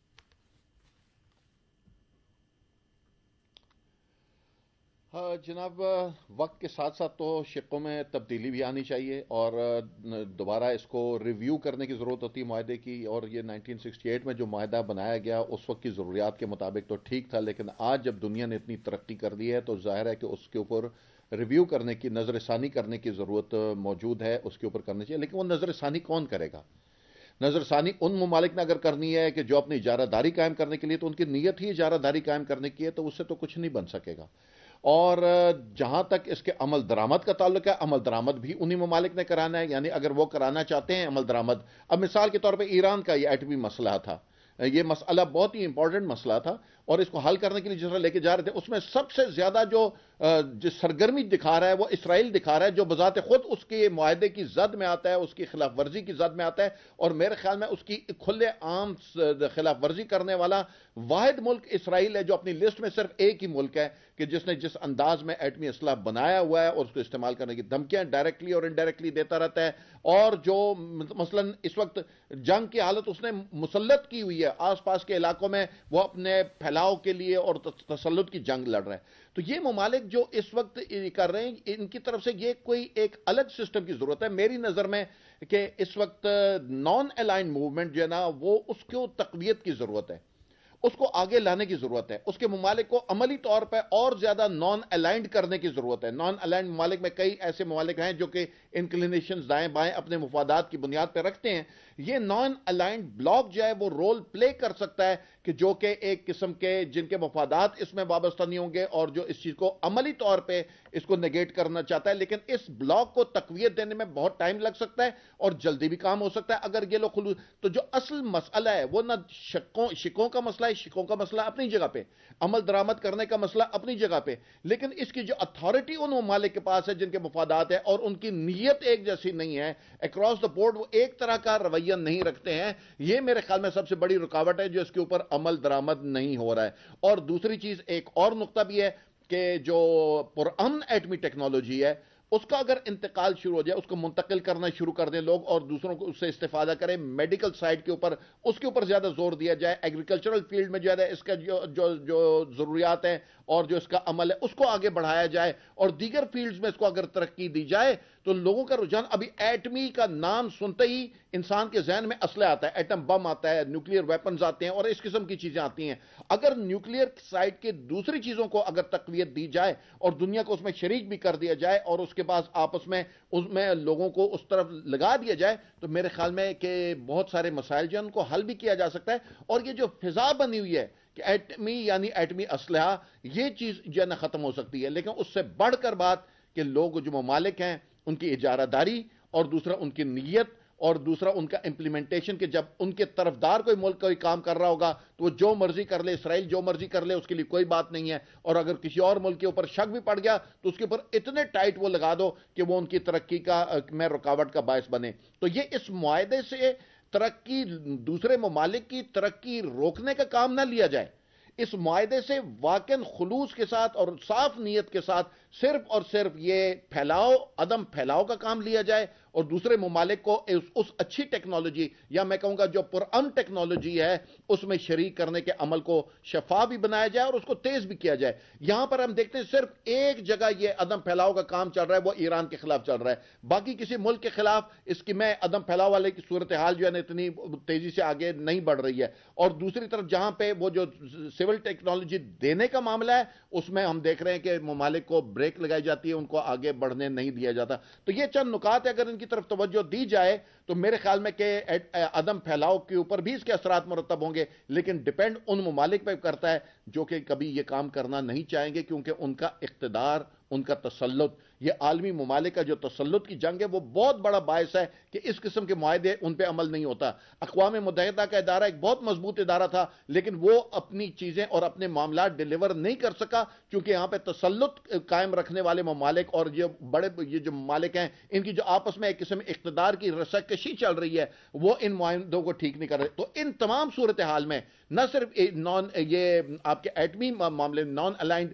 جناب، وقت کے ساتھ ساتھ تو شقوں میں تبدیلی بھی آنی چاہیے اور دوبارہ اس کو ریویو کرنے کی ضرورت ہوتی ہے معاہدے کی، اور یہ نائنٹین سکسٹی ایٹ میں جو معاہدہ بنایا گیا اس وقت کی ضروریات کے مطابق تو ٹھیک تھا، لیکن آج جب دنیا نے اتنی ترقی کر دی ہے تو ظاہر ہے کہ اس کے اوپر ریویو کرنے کی، نظر ثانی کرنے کی ضرورت موجود ہے، اس کے اوپر کرنی چاہیے۔ لیکن وہ نظر ثانی کون کرے گا؟ نظر ثانی ان ممالک نے اگر کرنی ہے کہ جو اپنی اجارہ داری قائم کرنے کے لیے، تو ان کی نیت ہی اجارہ داری قائم کرنے کی ہے، تو اس سے تو کچھ نہیں بن سکے گا۔ اور جہاں تک اس کے عمل درآمد کا تعلق ہے، عمل درآمد بھی انہی ممالک نے کرانا ہے، یعنی اگر وہ کرانا چاہتے ہیں عمل درآمد۔ اب مثال کے طور پہ ایران کا یہ ایٹمی مسئلہ تھا، یہ مسئلہ بہت ہی امپورٹنٹ مسئلہ تھا، اور اس کو حل کرنے کے لیے جس طرح لے کے جا رہے تھے، اس میں سب سے زیادہ جو جو سرگرمی دکھا رہا ہے وہ اسرائیل دکھا رہا ہے، جو بذات خود اس کے معاہدے کی زد میں آتا ہے، اس کی خلاف ورزی کی زد میں آتا ہے، اور میرے خیال میں اس کی کھلے عام خلاف ورزی کرنے والا واحد ملک اسرائیل ہے، جو اپنی لسٹ میں صرف ایک ہی ملک ہے کہ جس نے جس انداز میں ایٹمی اسلحہ بنایا ہوا ہے اور اس کو استعمال کرنے کی دھمکیاں ڈائریکٹلی اور انڈائریکٹلی دیتا رہتا ہے، اور جو مثلا اس وقت جنگ کی حالت اس نے مسلط کی ہوئی ہے آس پاس کے علاقوں میں، وہ اپنے پھیلاؤ کے لیے اور تسلط کی جنگ لڑ رہے ہیں۔ تو یہ ممالک جو اس وقت کر رہے ہیں، ان کی طرف سے یہ کوئی ایک الگ سسٹم کی ضرورت ہے میری نظر میں، کہ اس وقت نان الائنڈ موومنٹ جو ہے نا، وہ اس کو تقویت کی ضرورت ہے، اس کو آگے لانے کی ضرورت ہے، اس کے ممالک کو عملی طور پہ اور زیادہ نان الائنڈ کرنے کی ضرورت ہے۔ نان الائنڈ ممالک میں کئی ایسے ممالک ہیں جو کہ انکلینیشنز دائیں بائیں اپنے مفادات کی بنیاد پہ رکھتے ہیں۔ یہ نان الائنڈ بلاک جو ہے وہ رول پلے کر سکتا ہے، کہ جو کہ ایک قسم کے جن کے مفادات اس میں وابستہ نہیں ہوں گے، اور جو اس چیز کو عملی طور پہ اس کو نیگیٹ کرنا چاہتا ہے، لیکن اس بلاک کو تقویت دینے میں بہت ٹائم لگ سکتا ہے اور جلدی بھی کام ہو سکتا ہے اگر یہ لوگ خلوص۔ تو جو اصل مسئلہ ہے وہ نہ شکوں شکوں کا مسئلہ ہے، شکوں کا مسئلہ اپنی جگہ پہ، عمل درآمد کرنے کا مسئلہ اپنی جگہ پہ، لیکن اس کی جو اتھارٹی ان ممالک کے پاس ہے جن کے مفادات ہیں اور ان کی نیت ایک جیسی نہیں ہے، اکراس دا بورڈ وہ ایک طرح کا رویہ نہیں رکھتے ہیں، یہ میرے خیال میں سب سے بڑی رکاوٹ ہے جو اس کے اوپر عمل درآمد نہیں ہو رہا ہے۔ اور دوسری چیز، ایک اور نقطہ بھی ہے کہ جو پرامن ایٹمی ٹیکنالوجی ہے، اس کا اگر انتقال شروع ہو جائے، اس کو منتقل کرنا شروع کر دیں لوگ اور دوسروں کو اس سے استفادہ کریں، میڈیکل سائٹ کے اوپر اس کے اوپر زیادہ زور دیا جائے، ایگریکلچرل فیلڈ میں جو ہے اس کا جو جو جو ضروریات ہیں اور جو اس کا عمل ہے اس کو آگے بڑھایا جائے، اور دیگر فیلڈز میں اس کو اگر ترقی دی جائے، تو لوگوں کا رجحان، ابھی ایٹمی کا نام سنتے ہی انسان کے ذہن میں اسلحہ آتا ہے، ایٹم بم آتا ہے، نیوکلیئر ویپنز آتے ہیں اور اس قسم کی چیزیں آتی ہیں۔ اگر نیوکلیئر سائٹ کے دوسری چیزوں کو اگر تقویت دی جائے اور دنیا کو اس میں شریک بھی کر دیا جائے اور اس کے بعد آپس میں اس میں لوگوں کو اس طرف لگا دیا جائے، تو میرے خیال میں کہ بہت سارے مسائل جو ہیں ان کو حل بھی کیا جا سکتا ہے، اور یہ جو فضا بنی ہوئی ہے کہ ایٹمی یعنی ایٹمی اسلحہ، یہ چیز جو ہے نا ختم ہو سکتی ہے۔ لیکن اس سے بڑھ کر بات کہ لوگ جو ممالک ہیں ان کی اجارہ داری، اور دوسرا ان کی نیت، اور دوسرا ان کا امپلیمنٹیشن، کہ جب ان کے طرفدار کوئی ملک کوئی کام کر رہا ہوگا تو وہ جو مرضی کر لے، اسرائیل جو مرضی کر لے، اس کے لیے کوئی بات نہیں ہے، اور اگر کسی اور ملک کے اوپر شک بھی پڑ گیا تو اس کے اوپر اتنے ٹائٹ وہ لگا دو کہ وہ ان کی ترقی کا میں رکاوٹ کا باعث بنے۔ تو یہ اس معاہدے سے ترقی، دوسرے ممالک کی ترقی روکنے کا کام نہ لیا جائے، اس معاہدے سے واقعاً خلوص کے ساتھ اور صاف نیت کے ساتھ صرف اور صرف یہ پھیلاؤ، عدم پھیلاؤ کا کام لیا جائے، اور دوسرے ممالک کو اس, اس اچھی ٹیکنالوجی، یا میں کہوں گا جو پرامن ٹیکنالوجی ہے، اس میں شریک کرنے کے عمل کو شفاف بھی بنایا جائے اور اس کو تیز بھی کیا جائے۔ یہاں پر ہم دیکھتے ہیں صرف ایک جگہ یہ عدم پھیلاؤ کا کام چل رہا ہے، وہ ایران کے خلاف چل رہا ہے، باقی کسی ملک کے خلاف اس کی میں عدم پھیلاؤ والے کی صورتحال جو ہے نا اتنی تیزی سے آگے نہیں بڑھ رہی ہے۔ اور دوسری طرف جہاں پہ وہ جو سول ٹیکنالوجی دینے کا معاملہ ہے، اس میں ہم دیکھ رہے ہیں کہ ممالک کو بریک لگائی جاتی ہے، ان کو آگے بڑھنے نہیں دیا جاتا۔ تو یہ چند نکات ہے، اگر ان کی طرف توجہ دی جائے تو میرے خیال میں کہ عدم پھیلاؤ کے اوپر بھی اس کے اثرات مرتب ہوں گے، لیکن ڈیپینڈ ان ممالک پہ کرتا ہے جو کہ کبھی یہ کام کرنا نہیں چاہیں گے، کیونکہ ان کا اقتدار، ان کا تسلط یہ عالمی ممالک کا جو تسلط کی جنگ ہے وہ بہت بڑا باعث ہے کہ اس قسم کے معاہدے ان پہ عمل نہیں ہوتا. اقوام متحدہ کا ادارہ ایک بہت مضبوط ادارہ تھا لیکن وہ اپنی چیزیں اور اپنے معاملات ڈیلیور نہیں کر سکا کیونکہ یہاں پہ تسلط قائم رکھنے والے ممالک اور یہ بڑے یہ جو ممالک ہیں ان کی جو آپس میں ایک قسم اقتدار کی رساکشی چل رہی ہے وہ ان معاہدوں کو ٹھیک نہیں کر رہے. تو ان تمام صورتحال میں نہ صرف نان یہ آپ کے ایٹمی معاملے نان الائنڈ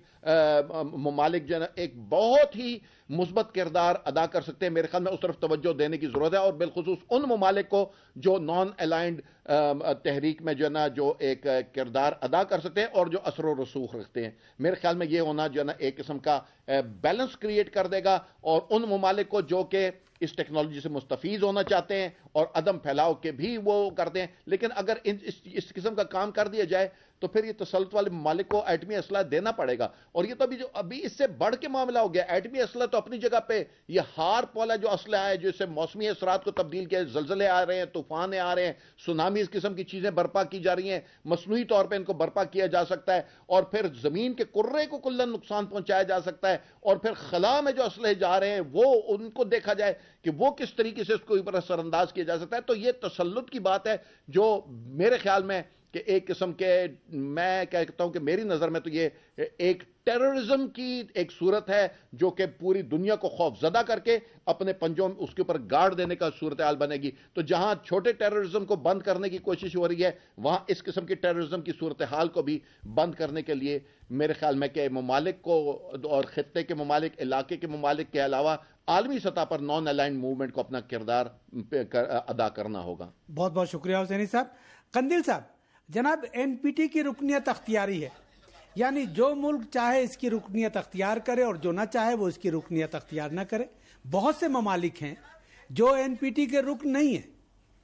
ممالک جو ہے نا ایک بہت ہی مثبت کردار ادا کر سکتے ہیں. میرے خیال میں اس طرف توجہ دینے کی ضرورت ہے اور بالخصوص ان ممالک کو جو نان الائنڈ تحریک میں جو ہے نا جو ایک کردار ادا کر سکتے ہیں اور جو اثر و رسوخ رکھتے ہیں. میرے خیال میں یہ ہونا جو ہے نا ایک قسم کا بیلنس کریٹ کر دے گا اور ان ممالک کو جو کہ اس ٹیکنالوجی سے مستفیض ہونا چاہتے ہیں اور عدم پھیلاؤ کے بھی وہ کرتے ہیں لیکن اگر اس, اس قسم کا کام کر دیا جائے تو پھر یہ تسلط والے ممالک کو ایٹمی اسلحہ دینا پڑے گا. اور یہ تو ابھی جو ابھی اس سے بڑھ کے معاملہ ہو گیا. ایٹمی اسلحہ تو اپنی جگہ پہ یہ ہارپ والا جو اسلحہ ہے جو اس سے موسمی اثرات کو تبدیل کیا, زلزلے آ رہے ہیں, طوفان آ رہے ہیں, سونامی اس قسم کی چیزیں برپا کی جا رہی ہیں, مصنوعی طور پہ ان کو برپا کیا جا سکتا ہے اور پھر زمین کے کرے کو کلن نقصان پہنچایا جا سکتا ہے اور پھر خلا میں جو اسلحے جا رہے ہیں وہ ان کو دیکھا جائے کہ وہ کس طریقے سے اس کو اوپر اثر انداز کیا جا سکتا ہے. تو یہ تسلط کی بات ہے جو میرے خیال میں کہ ایک قسم کے میں کہتا ہوں کہ میری نظر میں تو یہ ایک ٹیررزم کی ایک صورت ہے جو کہ پوری دنیا کو خوف زدہ کر کے اپنے پنجوں اس کے اوپر گاڑ دینے کا صورتحال بنے گی. تو جہاں چھوٹے ٹیررزم کو بند کرنے کی کوشش ہو رہی ہے وہاں اس قسم کی ٹیررزم کی صورتحال کو بھی بند کرنے کے لیے میرے خیال میں کہ ممالک کو اور خطے کے ممالک, علاقے کے ممالک کے علاوہ عالمی سطح پر نان الائنڈ موومنٹ کو اپنا کردار ادا کرنا ہوگا. بہت بہت شکریہ حسینی صاحب. قندیل صاحب, جناب این پی ٹی کی رکنیت اختیاری ہے, یعنی جو ملک چاہے اس کی رکنیت اختیار کرے اور جو نہ چاہے وہ اس کی رکنیت اختیار نہ کرے. بہت سے ممالک ہیں جو این پی ٹی کے رکن نہیں ہیں,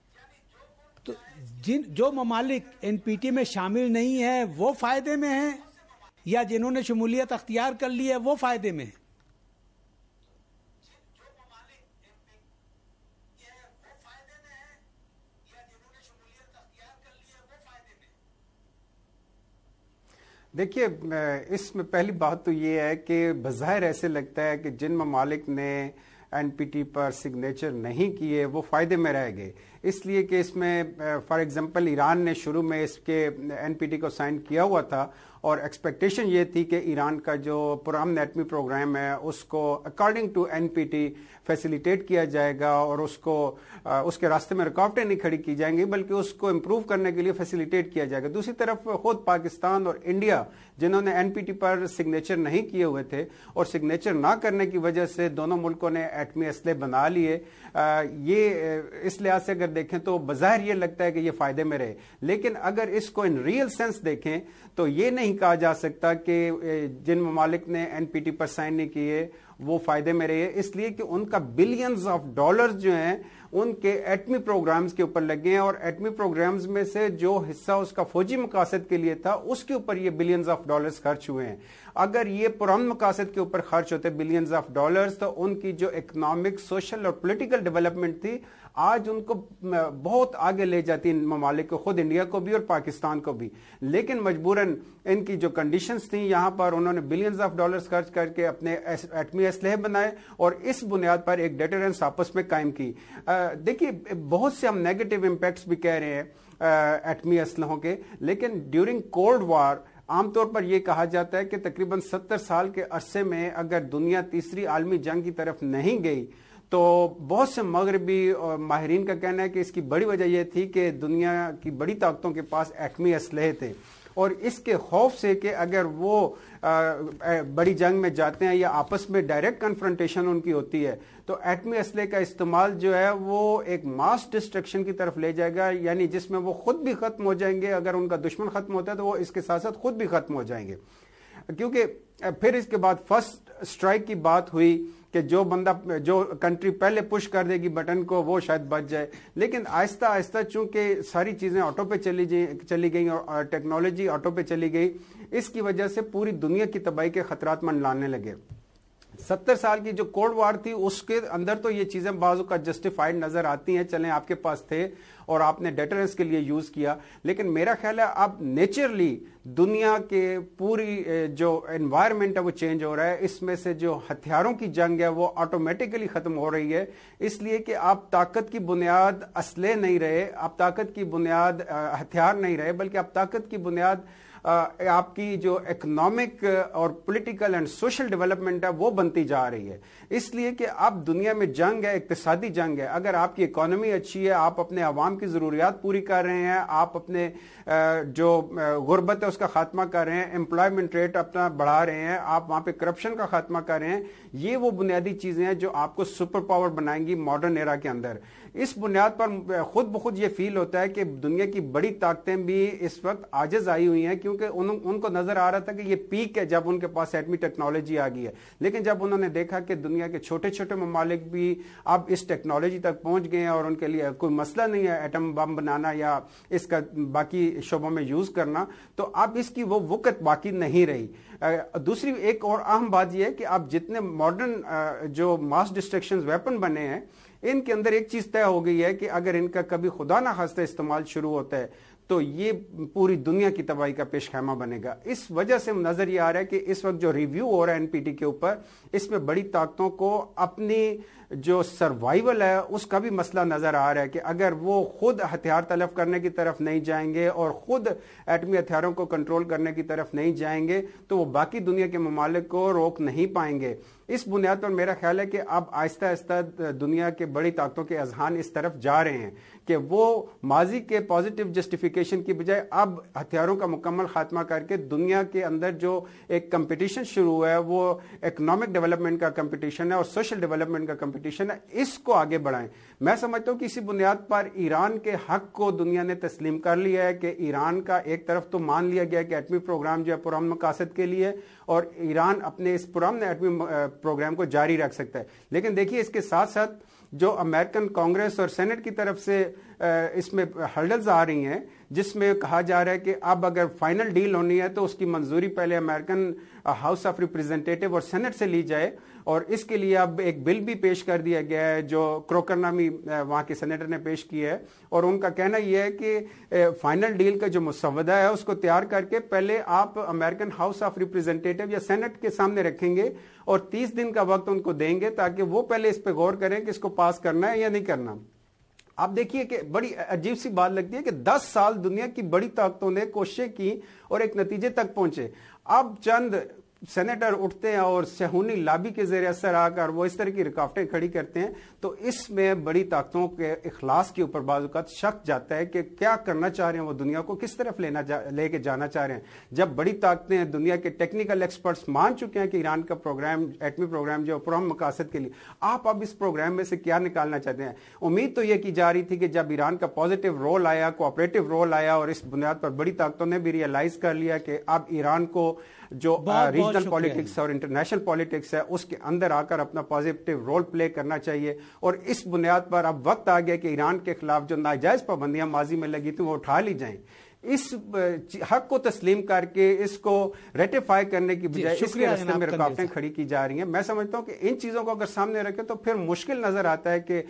تو جن جو ممالک این پی ٹی میں شامل نہیں ہیں وہ فائدے میں ہیں یا جنہوں نے شمولیت اختیار کر لی ہے وہ فائدے میں ہیں؟ دیکھیے, اس میں پہلی بات تو یہ ہے کہ بظاہر ایسے لگتا ہے کہ جن ممالک نے این پی ٹی پر سگنیچر نہیں کیے وہ فائدے میں رہ گئے, اس لیے کہ اس میں فار ایگزامپل ایران نے شروع میں اس کے این پی ٹی کو سائن کیا ہوا تھا اور ایکسپیکٹیشن یہ تھی کہ ایران کا جو پرامن ایٹمی پروگرام ہے اس کو according to N P T facilitate کیا جائے گا اور اس کو اس کے راستے میں رکاوٹیں نہیں کھڑی کی جائیں گی بلکہ اس کو امپروو کرنے کے لیے فیسیلیٹیٹ کیا جائے گا. دوسری طرف خود پاکستان اور انڈیا جنہوں نے این پی ٹی پر سگنیچر نہیں کیے ہوئے تھے اور سگنیچر نہ کرنے کی وجہ سے دونوں ملکوں نے ایٹمی اسلحے بنا لیے, یہ اس لحاظ سے اگر دیکھیں تو بظاہر یہ لگتا ہے کہ یہ فائدے میں رہے, لیکن اگر اس کو ان ریئل سینس دیکھیں تو یہ نہیں کہا جا سکتا کہ جن ممالک نے این پی ٹی پر سائن نہیں کیے وہ فائدے میں رہے, اس لیے کہ ان کا بلینز آف ڈالرز جو ہیں ان کے ایٹمی پروگرامز کے اوپر لگے ہیں اور ایٹمی پروگرامز میں سے جو حصہ اس کا فوجی مقاصد کے لیے تھا اس کے اوپر یہ بلینز آف ڈالرز خرچ ہوئے ہیں. اگر یہ پرامن مقاصد کے اوپر خرچ ہوتے بلینز آف ڈالرز تو ان کی جو اکنامک, سوشل اور پولیٹیکل ڈیولپمنٹ تھی آج ان کو بہت آگے لے جاتی ان ممالک کو, خود انڈیا کو بھی اور پاکستان کو بھی, لیکن مجبوراً ان کی جو کنڈیشنز تھیں یہاں پر انہوں نے بلینز آف ڈالرز خرچ کر کے اپنے ایٹمی اسلحے بنائے اور اس بنیاد پر ایک ڈیٹرنس آپس میں قائم کی. دیکھیے, بہت سے ہم نیگیٹو امپیکٹس بھی کہہ رہے ہیں ایٹمی اسلحوں کے, لیکن ڈیورنگ کولڈ وار عام طور پر یہ کہا جاتا ہے کہ تقریباً ستر سال کے عرصے میں اگر دنیا تیسری عالمی جنگ کی طرف نہیں گئی تو بہت سے مغربی ماہرین کا کہنا ہے کہ اس کی بڑی وجہ یہ تھی کہ دنیا کی بڑی طاقتوں کے پاس ایٹمی اسلحے تھے اور اس کے خوف سے کہ اگر وہ بڑی جنگ میں جاتے ہیں یا آپس میں ڈائریکٹ کنفرنٹیشن ان کی ہوتی ہے تو ایٹمی اسلحے کا استعمال جو ہے وہ ایک ماس ڈسٹرکشن کی طرف لے جائے گا, یعنی جس میں وہ خود بھی ختم ہو جائیں گے, اگر ان کا دشمن ختم ہوتا ہے تو وہ اس کے ساتھ ساتھ خود بھی ختم ہو جائیں گے. کیونکہ پھر اس کے بعد فرسٹ اسٹرائک کی بات ہوئی کہ جو بندہ جو کنٹری پہلے پش کر دے گی بٹن کو وہ شاید بچ جائے, لیکن آہستہ آہستہ چونکہ ساری چیزیں آٹو پہ چلی چلی گئیں اور ٹیکنالوجی آٹو پہ چلی گئی, اس کی وجہ سے پوری دنیا کی تباہی کے خطرات منڈلانے لگے. ستر سال کی جو کولڈ وار تھی اس کے اندر تو یہ چیزیں بعض اوقات جسٹیفائڈ نظر آتی ہیں، چلیں آپ کے پاس تھے اور آپ نے ڈیٹرنس کے لیے یوز کیا، لیکن میرا خیال ہے اب نیچرلی دنیا کے پوری جو انوائرمنٹ ہے وہ چینج ہو رہا ہے، اس میں سے جو ہتھیاروں کی جنگ ہے وہ آٹومیٹکلی ختم ہو رہی ہے، اس لیے کہ آپ طاقت کی بنیاد اسلحے نہیں رہے، آپ طاقت کی بنیاد ہتھیار نہیں رہے، بلکہ آپ طاقت کی بنیاد آپ کی جو اکنامک اور پولیٹیکل اینڈ سوشل ڈیولپمنٹ ہے وہ بنتی جا رہی ہے، اس لیے کہ اب دنیا میں جنگ ہے، اقتصادی جنگ ہے، اگر آپ کی اکانومی اچھی ہے، آپ اپنے عوام کی ضروریات پوری کر رہے ہیں، آپ اپنے جو غربت ہے اس کا خاتمہ کر رہے ہیں، امپلائمنٹ ریٹ اپنا بڑھا رہے ہیں، آپ وہاں پہ کرپشن کا خاتمہ کر رہے ہیں، یہ وہ بنیادی چیزیں ہیں جو آپ کو سپر پاور بنائیں گی ماڈرن ایرا کے اندر۔ اس بنیاد پر خود بخود یہ فیل ہوتا ہے کہ دنیا کی بڑی طاقتیں بھی اس وقت عاجز آئی ہوئی ہیں، کیونکہ ان کو نظر آ رہا تھا کہ یہ پیک ہے جب ان کے پاس ایٹمی ٹیکنالوجی آ گئی ہے، لیکن جب انہوں نے دیکھا کہ دنیا کے چھوٹے چھوٹے ممالک بھی اب اس ٹیکنالوجی تک پہنچ گئے ہیں اور ان کے لیے کوئی مسئلہ نہیں ہے ایٹم بم بنانا یا اس کا باقی شعبوں میں یوز کرنا، تو اب اس کی وہ وقت باقی نہیں رہی۔ دوسری ایک اور اہم بات یہ ہے کہ اب جتنے ماڈرن جو ماس ڈسٹرکشن ویپن بنے ہیں ان کے اندر ایک چیز طے ہو گئی ہے کہ اگر ان کا کبھی خدا نہ خواستہ استعمال شروع ہوتا ہے تو یہ پوری دنیا کی تباہی کا پیش خیمہ بنے گا۔ اس وجہ سے نظر یہ آ رہا ہے کہ اس وقت جو ریویو ہو رہا ہے این پی ٹی کے اوپر، اس میں بڑی طاقتوں کو اپنی جو سروائیول ہے اس کا بھی مسئلہ نظر آ رہا ہے کہ اگر وہ خود ہتھیار تلف کرنے کی طرف نہیں جائیں گے اور خود ایٹمی ہتھیاروں کو کنٹرول کرنے کی طرف نہیں جائیں گے تو وہ باقی دنیا کے ممالک کو روک نہیں پائیں گے۔ اس بنیاد پر میرا خیال ہے کہ اب آہستہ آہستہ دنیا کے بڑی طاقتوں کے اذہان اس طرف جا رہے ہیں کہ وہ ماضی کے پازیٹیو جسٹیفیکیشن کی بجائے اب ہتھیاروں کا مکمل خاتمہ کر کے دنیا کے اندر جو ایک کمپٹیشن شروع ہوا ہے وہ اکنامک ڈیولپمنٹ کا کمپٹیشن ہے اور سوشل ڈیولپمنٹ کا کمپٹیشن ہے، اس کو آگے بڑھائیں۔ میں سمجھتا ہوں کہ اسی بنیاد پر ایران کے حق کو دنیا نے تسلیم کر لیا ہے کہ ایران کا ایک طرف تو مان لیا گیا کہ ایٹمی پروگرام جو ہے پرامن مقاصد کے لیے اور ایران اپنے اس پرامن ایٹمی پروگرام کو جاری رکھ سکتا ہے، لیکن دیکھیے اس کے ساتھ ساتھ جو امریکن کانگریس اور سینٹ کی طرف سے اس میں ہرڈلز آ رہی ہیں جس میں کہا جا رہا ہے کہ اب اگر فائنل ڈیل ہونی ہے تو اس کی منظوری پہلے امریکن ہاؤس آف ریپریزنٹیٹیو اور سینٹ سے لی جائے، اور اس کے لیے اب ایک بل بھی پیش کر دیا گیا ہے جو کروکر نامی وہاں کے سینیٹر نے پیش کیا ہے، اور ان کا کہنا یہ ہے کہ فائنل ڈیل کا جو مسودہ ہے اس کو تیار کر کے پہلے آپ امریکن ہاؤس آف ریپریزنٹیٹیو یا سینٹ کے سامنے رکھیں گے اور تیس دن کا وقت ان کو دیں گے تاکہ وہ پہلے اس پہ غور کریں کہ اس کو پاس کرنا ہے یا نہیں کرنا۔ آپ دیکھیے کہ بڑی عجیب سی بات لگتی ہے کہ دس سال دنیا کی بڑی طاقتوں نے کوششیں کی اور ایک نتیجے تک پہنچے، اب چند سینیٹر اٹھتے ہیں اور صہیونی لابی کے زیر اثر آ کر وہ اس طرح کی رکاوٹیں کھڑی کرتے ہیں، تو اس میں بڑی طاقتوں کے اخلاص کے اوپر بعض اوقات شک جاتا ہے کہ کیا کرنا چاہ رہے ہیں وہ، دنیا کو کس طرف لینا جا لے کے جانا چاہ رہے ہیں۔ جب بڑی طاقتیں دنیا کے ٹیکنیکل ایکسپرٹس مان چکے ہیں کہ ایران کا پروگرام ایٹمی پروگرام جو پرامن مقاصد کے لیے، آپ اب اس پروگرام میں سے کیا نکالنا چاہتے ہیں؟ امید تو یہ کی جا رہی تھی کہ جب ایران کا پازیٹیو رول آیا، کوآپریٹو رول آیا اور اس بنیاد پر بڑی طاقتوں نے بھی ریئلائز کر لیا کہ اب ایران کو جو ریجنل پالیٹکس اور انٹرنیشنل پالیٹکس ہے اس کے اندر آ کر اپنا پازیٹیو رول پلے کرنا چاہیے، اور اس بنیاد پر اب وقت آ گیا کہ ایران کے خلاف جو ناجائز پابندیاں ماضی میں لگی تھیں وہ اٹھا لی جائیں۔ اس حق کو تسلیم کر کے اس کو ریٹیفائی کرنے کی بجائے اس کے راستے میں رکاوٹیں کھڑی کی جا رہی ہیں۔ میں سمجھتا ہوں کہ ان چیزوں کو اگر سامنے رکھیں تو پھر مشکل نظر آتا ہے کہ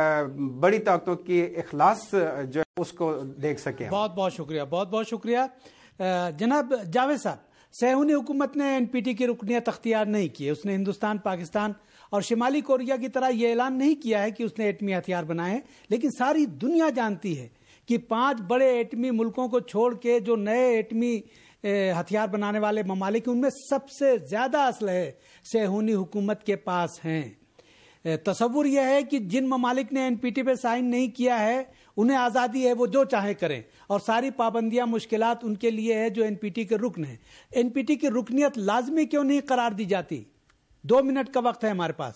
بڑی طاقتوں کی اخلاص جو ہے اس کو دیکھ سکیں۔ بہت بہت شکریہ، بہت بہت شکریہ جناب جاوید صاحب۔ صہیونی حکومت نے این پی ٹی کی رکنیت اختیار نہیں کی، اس نے ہندوستان، پاکستان اور شمالی کوریا کی طرح یہ اعلان نہیں کیا ہے کہ اس نے ایٹمی ہتھیار بنائے ہیں، لیکن ساری دنیا جانتی ہے کہ پانچ بڑے ایٹمی ملکوں کو چھوڑ کے جو نئے ایٹمی ہتھیار بنانے والے ممالک ہیں ان میں سب سے زیادہ اسلحے صہیونی حکومت کے پاس ہیں۔ تصور یہ ہے کہ جن ممالک نے این پی ٹی پہ سائن نہیں کیا ہے انہیں آزادی ہے، وہ جو چاہیں کریں، اور ساری پابندیاں، مشکلات ان کے لیے ہے جو این پی ٹی کے رکن ہیں۔ این پی ٹی کی رکنیت لازمی کیوں نہیں قرار دی جاتی؟ دو منٹ کا وقت ہے ہمارے پاس۔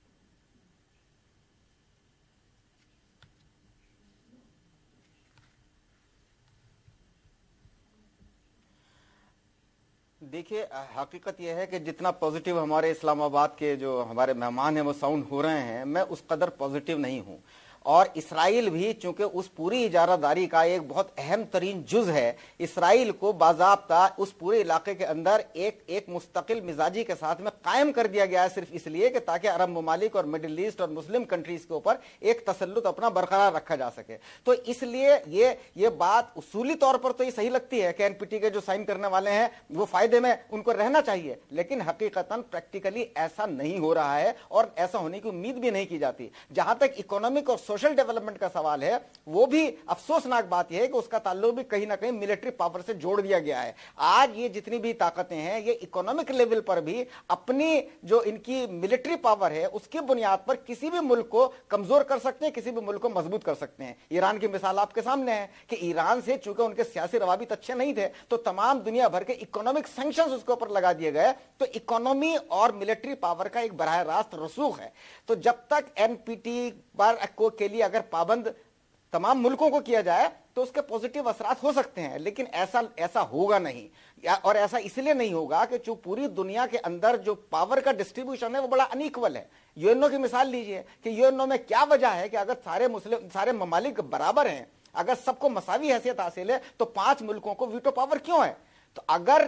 دیکھیے حقیقت یہ ہے کہ جتنا پازیٹیو ہمارے اسلام آباد کے جو ہمارے مہمان ہیں وہ ساؤنڈ ہو رہے ہیں، میں اس قدر پازیٹیو نہیں ہوں۔ اور اسرائیل بھی چونکہ اس پوری اجارہ داری کا ایک بہت اہم ترین جز ہے، اسرائیل کو باضابطہ اس پورے علاقے کے اندر ایک ایک مستقل مزاجی کے ساتھ میں قائم کر دیا گیا ہے، صرف اس لیے کہ تاکہ عرب ممالک اور مڈل ایسٹ اور مسلم کنٹریز کے اوپر ایک تسلط اپنا برقرار رکھا جا سکے۔ تو اس لیے یہ یہ بات اصولی طور پر تو یہ صحیح لگتی ہے کہ این پی ٹی کے جو سائن کرنے والے ہیں وہ فائدے میں ان کو رہنا چاہیے، لیکن حقیقتاً پریکٹیکلی ایسا نہیں ہو رہا ہے اور ایسا ہونے کی امید بھی نہیں کی جاتی۔ جہاں تک اکنامک اور سوشل ڈیولپمنٹ کا سوال ہے، وہ بھی افسوسناک بات یہ ہے کہ اس کا تعلق بھی کہیں نہ کہیں ملٹری پاور سے جوڑ دیا گیا ہے۔ آج یہ جتنی بھی طاقتیں ہیں یہ اکنامک لیول پر بھی اپنی جو ان کی ملٹری پاور ہے اس کی بنیاد پر کسی بھی ملک کو کمزور کر سکتے ہیں، کسی بھی ملک کو مضبوط کر سکتے ہیں۔ ایران کی مثال آپ کے سامنے ہے کہ ایران سے چونکہ ان کے سیاسی روابط اچھے نہیں تھے تو تمام دنیا بھر کے اکنامک سینکشنز اس کے اوپر لگا دیے گئے، تو اکنامی اور ملٹری پاور کا ایک براہ راست رسوخ ہے۔ تو جب تک این پی ٹی پر کے لیے اگر پابند تمام ملکوں کو کیا جائے تو اس کے پوزیٹیو اثرات ہو سکتے ہیں، لیکن ایسا ایسا ہوگا نہیں، اور ایسا اس لیے نہیں ہوگا کہ جو پوری دنیا کے اندر جو پاور کا ڈسٹریبیوشن ہے وہ بڑا انیکول ہے۔ یو این او کی مثال لیجئے کہ یو این او میں کیا وجہ ہے کہ اگر سارے مسلم سارے ممالک برابر ہیں، اگر سب کو مساوی حیثیت حاصل ہے تو پانچ ملکوں کو ویٹو پاور کیوں ہے؟ تو اگر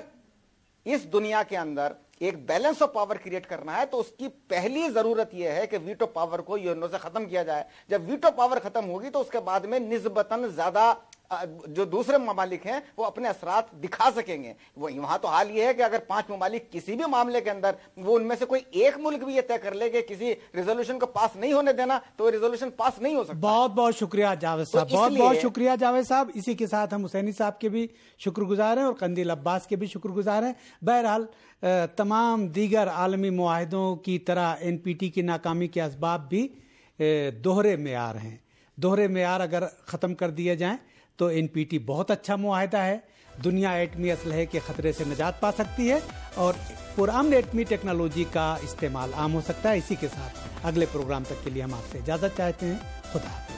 اس دنیا کے اندر ایک بیلنس آف پاور کریٹ کرنا ہے تو اس کی پہلی ضرورت یہ ہے کہ ویٹو پاور کو یو این او سے ختم کیا جائے۔ جب ویٹو پاور ختم ہوگی تو اس کے بعد میں نسبتاً زیادہ جو دوسرے ممالک ہیں وہ اپنے اثرات دکھا سکیں گے۔ وہاں تو حال یہ ہے کہ اگر پانچ ممالک کسی بھی معاملے کے اندر وہ ان میں سے کوئی ایک ملک بھی یہ طے کر لے کہ کسی ریزولوشن کو پاس نہیں ہونے دینا تو وہ ریزولوشن پاس نہیں ہو سکتا۔ بہت بہت شکریہ جاوید صاحب، بہت بہت شکریہ جاوید صاحب۔ اسی کے ساتھ ہم حسینی صاحب کے بھی شکر گزار ہیں اور قندیل عباس کے بھی شکر گزار ہیں۔ بہرحال تمام دیگر عالمی معاہدوں کی طرح این پی ٹی کی ناکامی کے اسباب بھی دوہرے معیار ہیں۔ دوہرے معیار اگر ختم کر دیے جائیں تو این پی ٹی بہت اچھا معاہدہ ہے، دنیا ایٹمی اسلحے کے خطرے سے نجات پا سکتی ہے اور پرامن ایٹمی ٹیکنالوجی کا استعمال عام ہو سکتا ہے۔ اسی کے ساتھ اگلے پروگرام تک کے لیے ہم آپ سے اجازت چاہتے ہیں۔ خدا حافظ۔